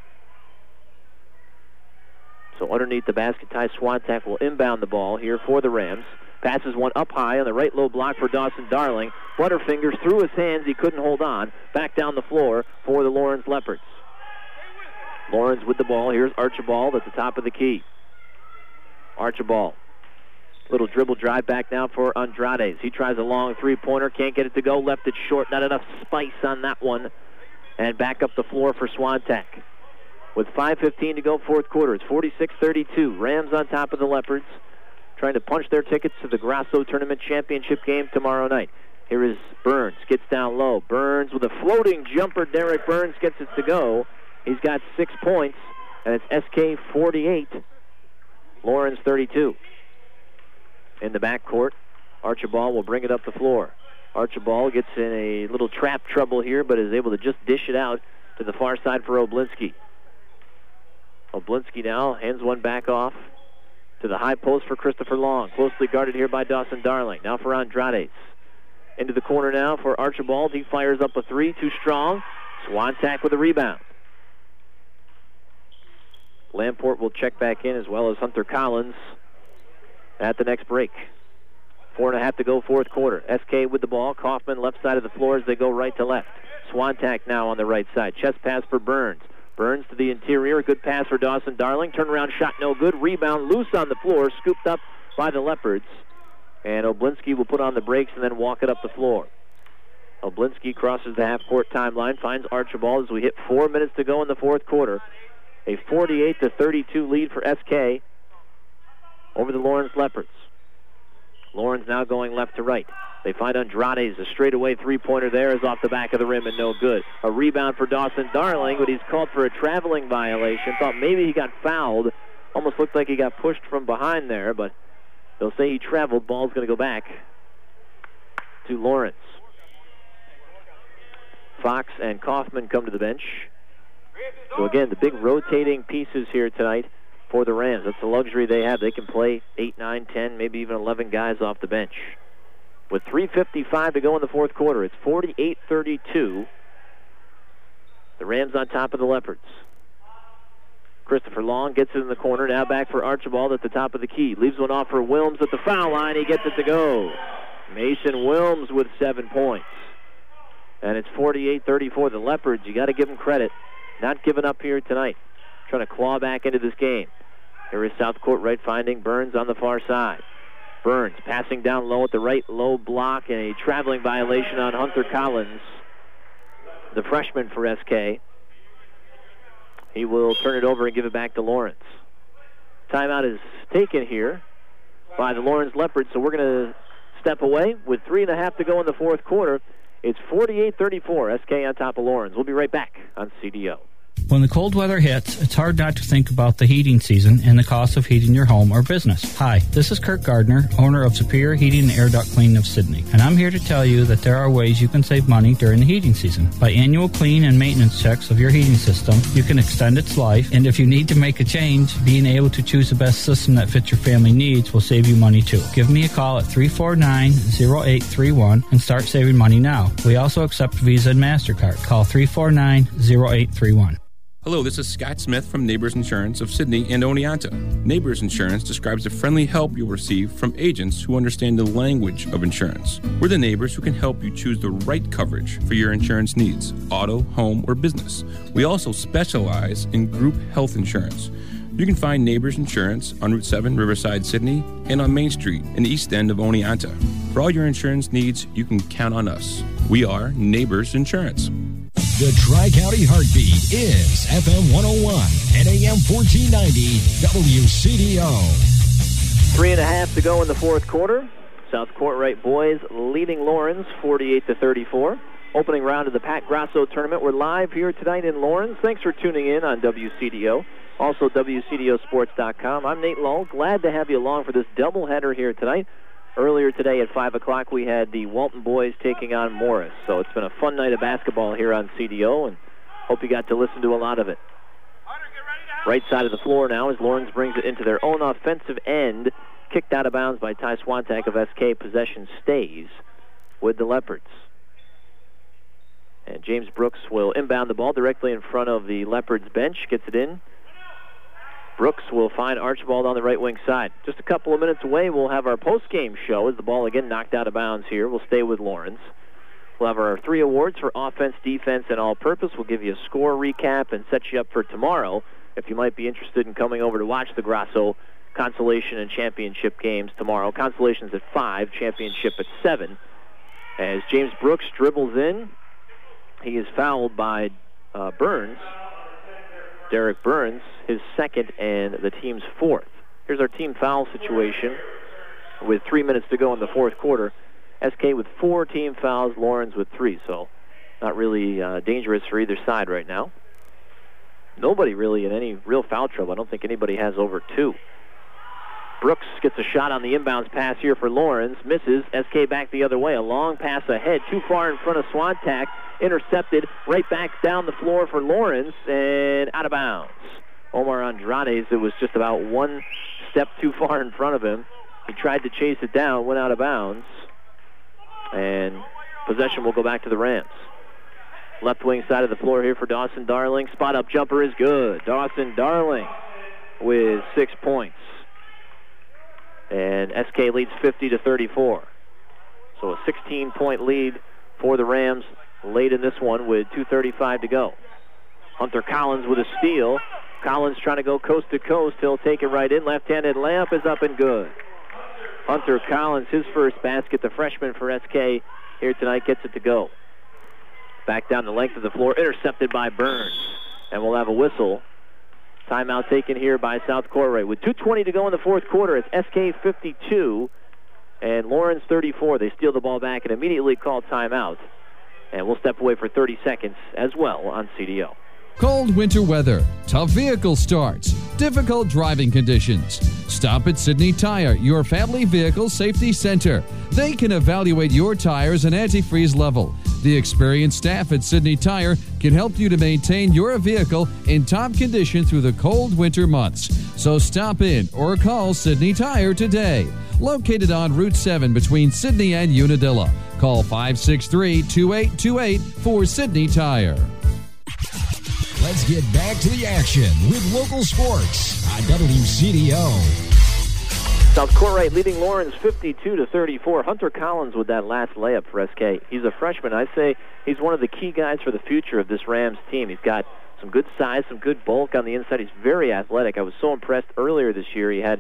So underneath the basket, Ty Swantek will inbound the ball here for the Rams. Passes one up high on the right low block for Dawson Darling. Butterfingers through his hands. He couldn't hold on. Back down the floor for the Lawrence Leopards. Lawrence with the ball. Here's Archibald at the top of the key. Archibald. Little dribble drive back now for Andrades. He tries a long three-pointer. Can't get it to go. Left it short. Not enough spice on that one. And back up the floor for Swantek. With 5:15 to go, fourth quarter. It's 46-32. Rams on top of the Leopards, trying to punch their tickets to the Grasso Tournament Championship game tomorrow night. Here is Burns. Gets down low. Burns with a floating jumper. Derek Burns gets it to go. He's got 6 points, and it's SK 48, Lawrence 32. In the backcourt, Archibald will bring it up the floor. Archibald gets in a little trap trouble here, but is able to just dish it out to the far side for Oblinski. Oblinski now hands one back off to the high post for Christopher Long. Closely guarded here by Dawson Darling. Now for Andrades. Into the corner now for Archibald. He fires up a three. Too strong. Swantek with a rebound. Lamport will check back in, as well as Hunter Collins at the next break. 4.5 to go, fourth quarter. SK with the ball. Kaufman left side of the floor as they go right to left. Swantek now on the right side. Chest pass for Burns. Burns to the interior. Good pass for Dawson Darling. Turnaround shot no good. Rebound loose on the floor. Scooped up by the Leopards. And Oblinski will put on the brakes and then walk it up the floor. Oblinski crosses the half-court timeline. Finds Archibald as we hit 4 minutes to go in the fourth quarter. A 48-32 lead for SK over the Lawrence Leopards. Lawrence now going left to right. They find Andrades. A straightaway three-pointer there is off the back of the rim and no good. A rebound for Dawson Darling, but he's called for a traveling violation. Thought maybe he got fouled. Almost looked like he got pushed from behind there, but they'll say he traveled. Ball's going to go back to Lawrence. Fox and Kaufman come to the bench. So again, the big rotating pieces here tonight for the Rams. That's the luxury they have. They can play 8, 9, 10, maybe even 11 guys off the bench. With 3:55 to go in the fourth quarter, it's 48-32. The Rams on top of the Leopards. Christopher Long gets it in the corner. Now back for Archibald at the top of the key. Leaves one off for Wilms at the foul line. He gets it to go. Mason Wilms with 7 points. And it's 48-34. The Leopards, you got to give them credit. Not giving up here tonight. Trying to claw back into this game. Here is South Court right finding Burns on the far side. Burns passing down low at the right low block, and a traveling violation on Hunter Collins, the freshman for SK. He will turn it over and give it back to Lawrence. Timeout is taken here by the Lawrence Leopards, so we're going to step away with 3.5 to go in the fourth quarter. It's 48-34, SK on top of Lawrence. We'll be right back on CDO. When the cold weather hits, it's hard not to think about the heating season and the cost of heating your home or business. Hi, this is Kirk Gardner, owner of Superior Heating and Air Duct Cleaning of Sydney, and I'm here to tell you that there are ways you can save money during the heating season. By annual clean and maintenance checks of your heating system, you can extend its life, and if you need to make a change, being able to choose the best system that fits your family needs will save you money too. Give me a call at 349-0831 and start saving money now. We also accept Visa and MasterCard. Call 349-0831. Hello, this is Scott Smith from Neighbors Insurance of Sydney and Oneonta. Neighbors Insurance describes the friendly help you'll receive from agents who understand the language of insurance. We're the neighbors who can help you choose the right coverage for your insurance needs, auto, home, or business. We also specialize in group health insurance. You can find Neighbors Insurance on Route 7, Riverside, Sydney, and on Main Street in the east end of Oneonta. For all your insurance needs, you can count on us. We are Neighbors Insurance. The Tri-County Heartbeat is FM 101 and AM 1490 WCDO. 3.5 to go in the fourth quarter. South Courtright boys leading Lawrence 48-34. Opening round of the Pat Grasso tournament. We're live here tonight in Lawrence. Thanks for tuning in on WCDO. Also WCDOsports.com. I'm Nate Lull. Glad to have you along for this doubleheader here tonight. Earlier today at 5 o'clock, we had the Walton boys taking on Morris. So it's been a fun night of basketball here on CDO, and hope you got to listen to a lot of it. Right side of the floor now as Lawrence brings it into their own offensive end. Kicked out of bounds by Ty Swantak of SK. Possession stays with the Leopards. And James Brooks will inbound the ball directly in front of the Leopards bench. Gets it in. Brooks will find Archibald on the right wing side. Just a couple of minutes away, we'll have our post-game show as the ball again knocked out of bounds here. We'll stay with Lawrence. We'll have our 3 awards for offense, defense, and all-purpose. We'll give you a score recap and set you up for tomorrow if you might be interested in coming over to watch the Grasso consolation and championship games tomorrow. Consolation's at 5, championship at 7. As James Brooks dribbles in, he is fouled by Burns. Derek Burns, his second and the team's 4th. Here's our team foul situation with 3 minutes to go in the fourth quarter. SK with 4 team fouls, Lawrence with 3, so not really dangerous for either side right now. Nobody really in any real foul trouble. I don't think anybody has over 2. Brooks gets a shot on the inbounds pass here for Lawrence. Misses. SK back the other way. A long pass ahead. Too far in front of Swantak. Intercepted. Right back down the floor for Lawrence. And out of bounds. Omar Andrade, it was just about 1 step too far in front of him. He tried to chase it down. Went out of bounds. And possession will go back to the Rams. Left wing side of the floor here for Dawson Darling. Spot up jumper is good. Dawson Darling with 6 points. And SK leads 50-34. So a 16-point lead for the Rams late in this one with 2:35 to go. Hunter Collins with a steal. Collins trying to go coast to coast. He'll take it right in. Left-handed layup is up and good. Hunter Collins, his first basket. The freshman for SK here tonight gets it to go. Back down the length of the floor. Intercepted by Burns. And we'll have a whistle. Timeout taken here by South Courtright. With 2:20 to go in the fourth quarter, it's SK 52 and Lawrence 34. They steal the ball back and immediately call timeout. And we'll step away for 30 seconds as well on CDO. Cold winter weather, tough vehicle starts, difficult driving conditions. Stop at Sydney Tire, your family vehicle safety center. They can evaluate your tires and antifreeze level. The experienced staff at Sydney Tire can help you to maintain your vehicle in top condition through the cold winter months. So stop in or call Sydney Tire today. Located on Route 7 between Sydney and Unadilla. Call 563-2828 for Sydney Tire. Let's get back to the action with local sports on WCDO. South Courtright leading Lawrence 52-34. Hunter Collins with that last layup for SK. He's a freshman. I say he's one of the key guys for the future of this Rams team. He's got some good size, some good bulk on the inside. He's very athletic. I was so impressed earlier this year. He had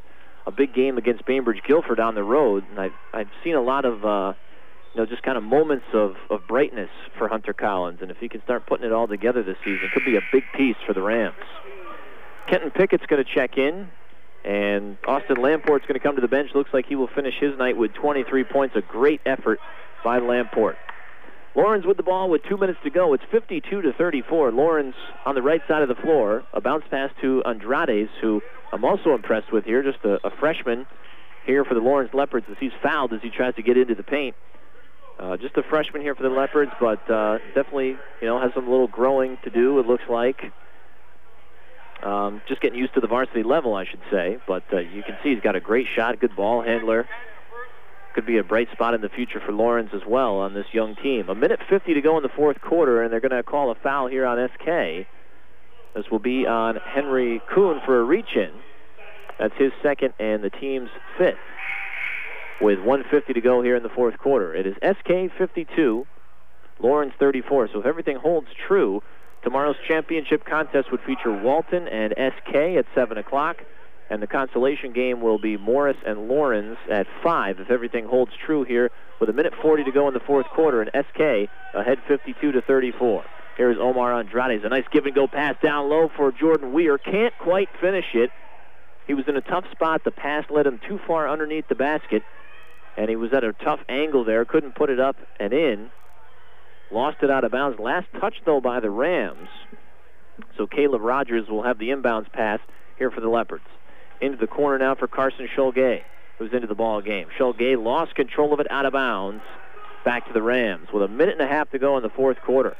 a big game against Bainbridge Guilford on the road, and I've seen a lot of just kind of moments of brightness for Hunter Collins, and if he can start putting it all together this season, it could be a big piece for the Rams. Kenton Pickett's going to check in, and Austin Lamport's going to come to the bench. Looks like he will finish his night with 23 points. A great effort by Lamport. Lawrence with the ball with 2 minutes to go. It's 52-34. Lawrence on the right side of the floor. A bounce pass to Andrades, who I'm also impressed with here, just a freshman here for the Lawrence Leopards, as he's fouled as he tries to get into the paint. Just a freshman here for the Leopards, but definitely, has some little growing to do, it looks like. Just getting used to the varsity level, I should say. But you can see he's got a great shot, good ball handler. Could be a bright spot in the future for Lawrence as well on this young team. 1:50 to go in the fourth quarter, and they're going to call a foul here on SK. This will be on Henry Kuhn for a reach-in. That's his second and the team's fifth, with 1:50 to go here in the fourth quarter. It is SK 52, Lawrence 34. So if everything holds true, tomorrow's championship contest would feature Walton and SK at 7 o'clock, and the consolation game will be Morris and Lawrence at 5 if everything holds true here, with 1:40 to go in the fourth quarter, and SK ahead 52-34. Here's Omar Andrades. A nice give-and-go pass down low for Jordan Weir. Can't quite finish it. He was in a tough spot. The pass led him too far underneath the basket, and he was at a tough angle there. Couldn't put it up and in. Lost it out of bounds. Last touch, though, by the Rams. So Caleb Rogers will have the inbounds pass here for the Leopards. Into the corner now for Carson Shulgay, who's into the ball game. Shulgay lost control of it out of bounds. Back to the Rams with 1.5 minutes to go in the fourth quarter.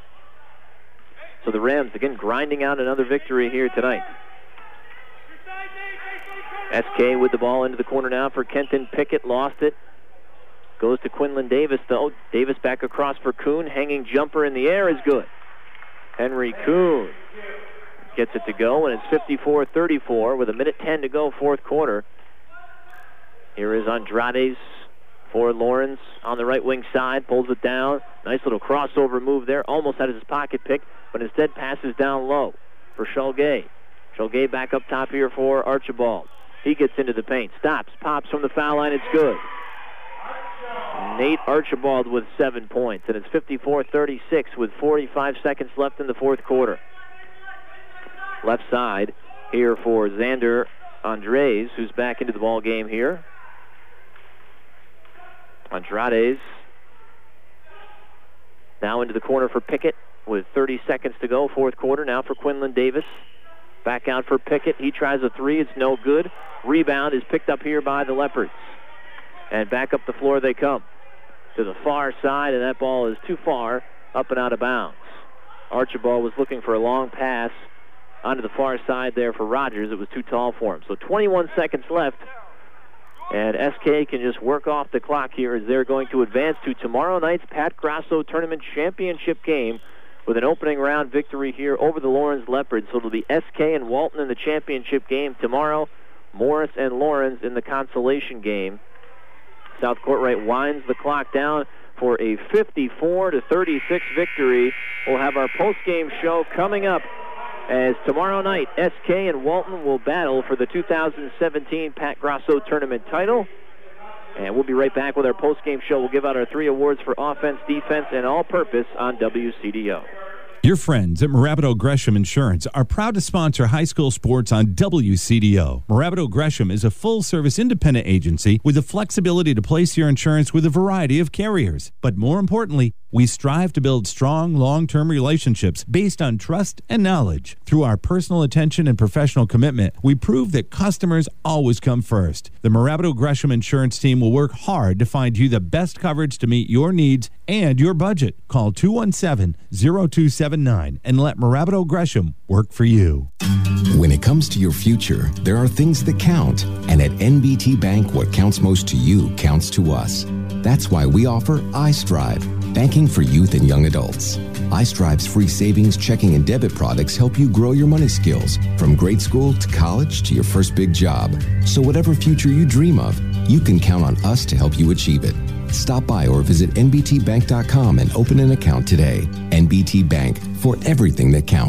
So the Rams, again, grinding out another victory here tonight. SK with the ball into the corner now for Kenton Pickett. Lost it. Goes to Quinlan Davis, though. Davis back across for Kuhn. Hanging jumper in the air is good. Henry Kuhn gets it to go, and it's 54-34 with 1:10 to go, fourth quarter. Here is Andrades for Lawrence on the right wing side. Pulls it down. Nice little crossover move there. Almost had his pocket pick, but instead passes down low for Shulgay. Shulgay back up top here for Archibald. He gets into the paint. Stops. Pops from the foul line. It's good. Nate Archibald with 7 points, and it's 54-36 with 45 seconds left in the fourth quarter. Left side here for Xander Andrades, who's back into the ball game here. Andrades now into the corner for Pickett with 30 seconds to go, fourth quarter. Now for Quinlan Davis. Back out for Pickett. He tries a three. It's no good. Rebound is picked up here by the Leopards. And back up the floor they come to the far side, and that ball is too far up and out of bounds. Archibald was looking for a long pass onto the far side there for Rogers. It was too tall for him. So 21 seconds left, and SK can just work off the clock here as they're going to advance to tomorrow night's Pat Grasso Tournament Championship game with an opening round victory here over the Lawrence Leopards. So it'll be SK and Walton in the championship game tomorrow, Morris and Lawrence in the consolation game. South Courtright winds the clock down for a 54-36 victory. We'll have our post-game show coming up as tomorrow night SK and Walton will battle for the 2017 Pat Grasso Tournament title. And we'll be right back with our post-game show. We'll give out our 3 awards for offense, defense, and all-purpose on WCDO. Your friends at Morabito Gresham Insurance are proud to sponsor high school sports on WCDO. Morabito Gresham is a full-service independent agency with the flexibility to place your insurance with a variety of carriers. But more importantly, we strive to build strong, long-term relationships based on trust and knowledge. Through our personal attention and professional commitment, we prove that customers always come first. The Morabito Gresham Insurance team will work hard to find you the best coverage to meet your needs and your budget. Call 217-0279 and let Morabito Gresham work for you. When it comes to your future, there are things that count. And at NBT Bank, what counts most to you counts to us. That's why we offer iStrive, banking for youth and young adults. iStrive's free savings, checking, and debit products help you grow your money skills from grade school to college to your first big job. So whatever future you dream of, you can count on us to help you achieve it. Stop by or visit nbtbank.com and open an account today. NBT Bank, for everything that counts.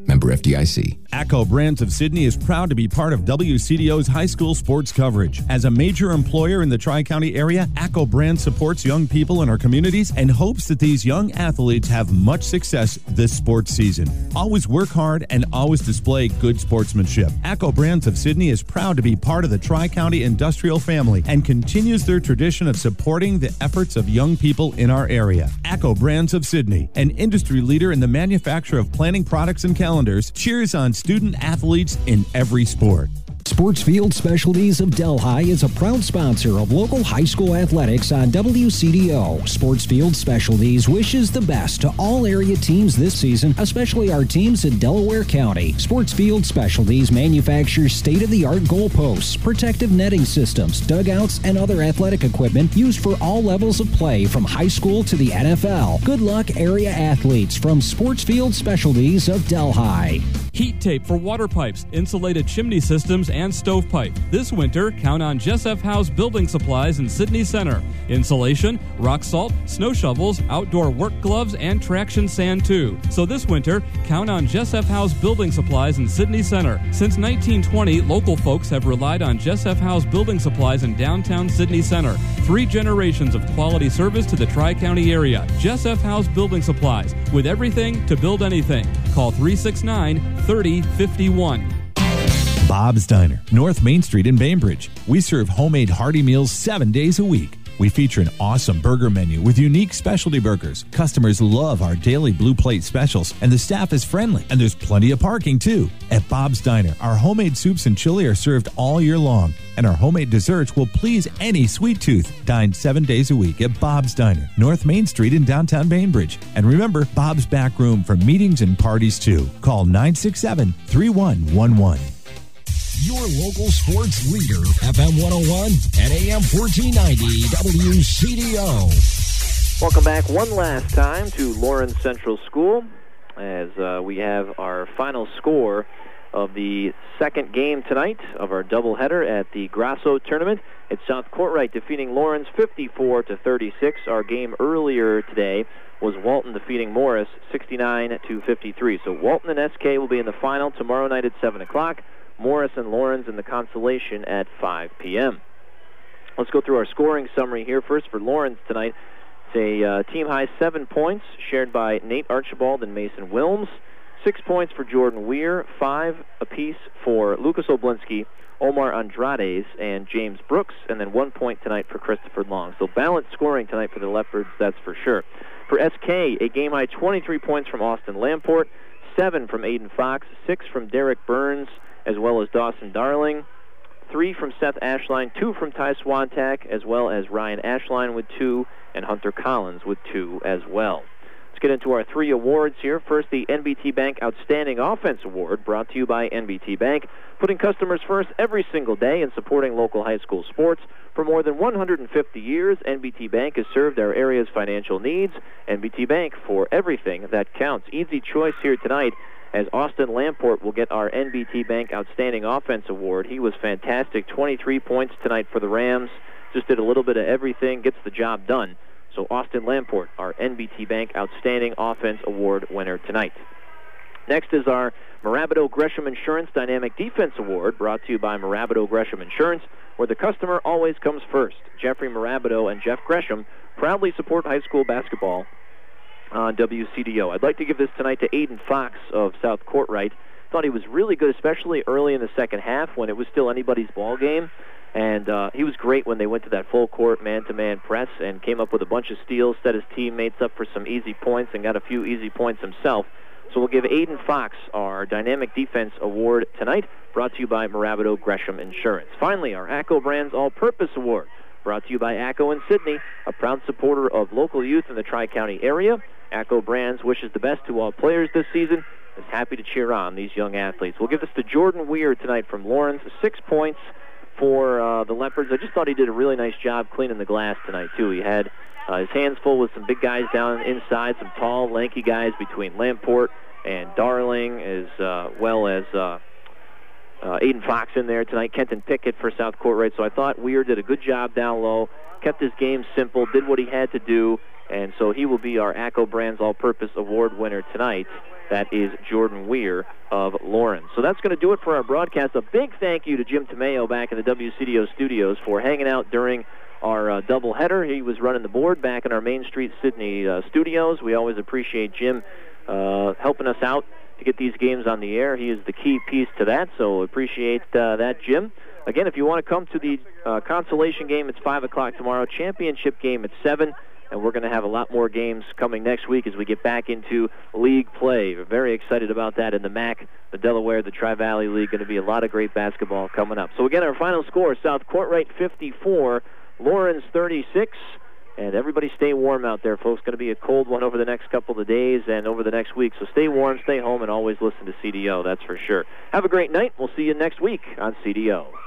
Member FDIC. ACCO Brands of Sydney is proud to be part of WCDO's high school sports coverage. As a major employer in the Tri-County area, ACCO Brands supports young people in our communities and hopes that these young athletes have much success this sports season. Always work hard and always display good sportsmanship. ACCO Brands of Sydney is proud to be part of the Tri-County industrial family and continues their tradition of supporting the efforts of young people in our area. ACCO Brands of Sydney, an industry leader in the manufacture of planning products and calendars, cheers on student athletes in every sport. Sportsfield Specialties of Delhi is a proud sponsor of local high school athletics on WCDO. Sportsfield Specialties wishes the best to all area teams this season, especially our teams in Delaware County. Sportsfield Specialties manufactures state-of-the-art goalposts, protective netting systems, dugouts, and other athletic equipment used for all levels of play from high school to the NFL. Good luck, area athletes, from Sportsfield Specialties of Delhi. Heat tape for water pipes, insulated chimney systems, and stovepipe. This winter, count on Jess F. House Building Supplies in Sydney Center. Insulation, rock salt, snow shovels, outdoor work gloves, and traction sand too. So this winter, count on Jess F. House Building Supplies in Sydney Center. Since 1920, local folks have relied on Jess F. House Building Supplies in downtown Sydney Center. 3 generations of quality service to the Tri-County area. Jess F. House Building Supplies, with everything to build anything. Call 369-3051. Bob's Diner, North Main Street in Bainbridge. We serve homemade hearty meals 7 days a week. We feature an awesome burger menu with unique specialty burgers. Customers love our daily blue plate specials, and the staff is friendly, and there's plenty of parking too. At Bob's Diner, our homemade soups and chili are served all year long, and our homemade desserts will please any sweet tooth. Dine 7 days a week at Bob's Diner, North Main Street in downtown Bainbridge. And remember, Bob's back room for meetings and parties too. Call 967-3111. Your local sports leader, FM 101 and AM 1490 WCDO. Welcome back one last time to Lawrence Central School as we have our final score of the second game tonight of our doubleheader at the Grasso tournament. It's South Courtright defeating Lawrence 54-36. Our game earlier today was Walton defeating Morris 69-53. So Walton and SK will be in the final tomorrow night at 7 o'clock. Morris and Lawrence in the consolation at 5 p.m. Let's go through our scoring summary here. First for Lawrence tonight, it's a team-high 7 points shared by Nate Archibald and Mason Wilms. 6 points for Jordan Weir, 5 apiece for Lucas Oblinski, Omar Andrades, and James Brooks, and then 1 point tonight for Christopher Long. So balanced scoring tonight for the Leopards, that's for sure. For SK, a game-high 23 points from Austin Lamport, 7 from Aiden Fox, 6 from Derek Burns, as well as Dawson Darling, 3 from Seth Ashline, 2 from Ty Swantak, as well as Ryan Ashline with 2, and Hunter Collins with 2 as well. Let's get into our 3 awards here. First, the NBT Bank Outstanding Offense Award, brought to you by NBT Bank, putting customers first every single day and supporting local high school sports. For more than 150 years, NBT Bank has served our area's financial needs. NBT Bank, for everything that counts. Easy choice here tonight, as Austin Lamport will get our NBT Bank Outstanding Offense Award. He was fantastic. 23 points tonight for the Rams. Just did a little bit of everything, gets the job done. So Austin Lamport, our NBT Bank Outstanding Offense Award winner tonight. Next is our Marabito Gresham Insurance Dynamic Defense Award, brought to you by Marabito Gresham Insurance, where the customer always comes first. Jeffrey Marabito and Jeff Gresham proudly support high school basketball on WCDO. I'd like to give this tonight to Aiden Fox of South Courtright. Thought he was really good, especially early in the second half when it was still anybody's ball game. And he was great when they went to that full court man-to-man press and came up with a bunch of steals, set his teammates up for some easy points, and got a few easy points himself. So we'll give Aiden Fox our Dynamic Defense Award tonight, brought to you by Marabito Gresham Insurance. Finally, our ACCO Brands All-Purpose Award, brought to you by ACCO in Sydney, a proud supporter of local youth in the Tri-County area. ACCO Brands wishes the best to all players this season, is happy to cheer on these young athletes. We'll give this to Jordan Weir tonight from Lawrence, 6 points for the Leopards. I just thought he did a really nice job cleaning the glass tonight, too. He had his hands full with some big guys down inside, some tall, lanky guys between Lamport and Darling, as well as Aiden Fox in there tonight, Kenton Pickett for South Courtright. So I thought Weir did a good job down low, kept his game simple, did what he had to do, and so he will be our ACCO Brands All-Purpose Award winner tonight. That is Jordan Weir of Lawrence. So that's going to do it for our broadcast. A big thank you to Jim Tomeo back in the WCDO studios for hanging out during our doubleheader. He was running the board back in our Main Street Sydney studios. We always appreciate Jim helping us out to get these games on the air. He is the key piece to that, so appreciate that, Jim. Again, if you want to come to the consolation game, it's 5 o'clock tomorrow. Championship game at 7, and we're going to have a lot more games coming next week as we get back into league play. We're very excited about that in the MAC, the Delaware, the Tri-Valley League. Going to be a lot of great basketball coming up. So again, our final score, South Courtright 54, Lawrence 36. And everybody stay warm out there, folks. Going to be a cold one over the next couple of days and over the next week. So stay warm, stay home, and always listen to CDO, that's for sure. Have a great night. We'll see you next week on CDO.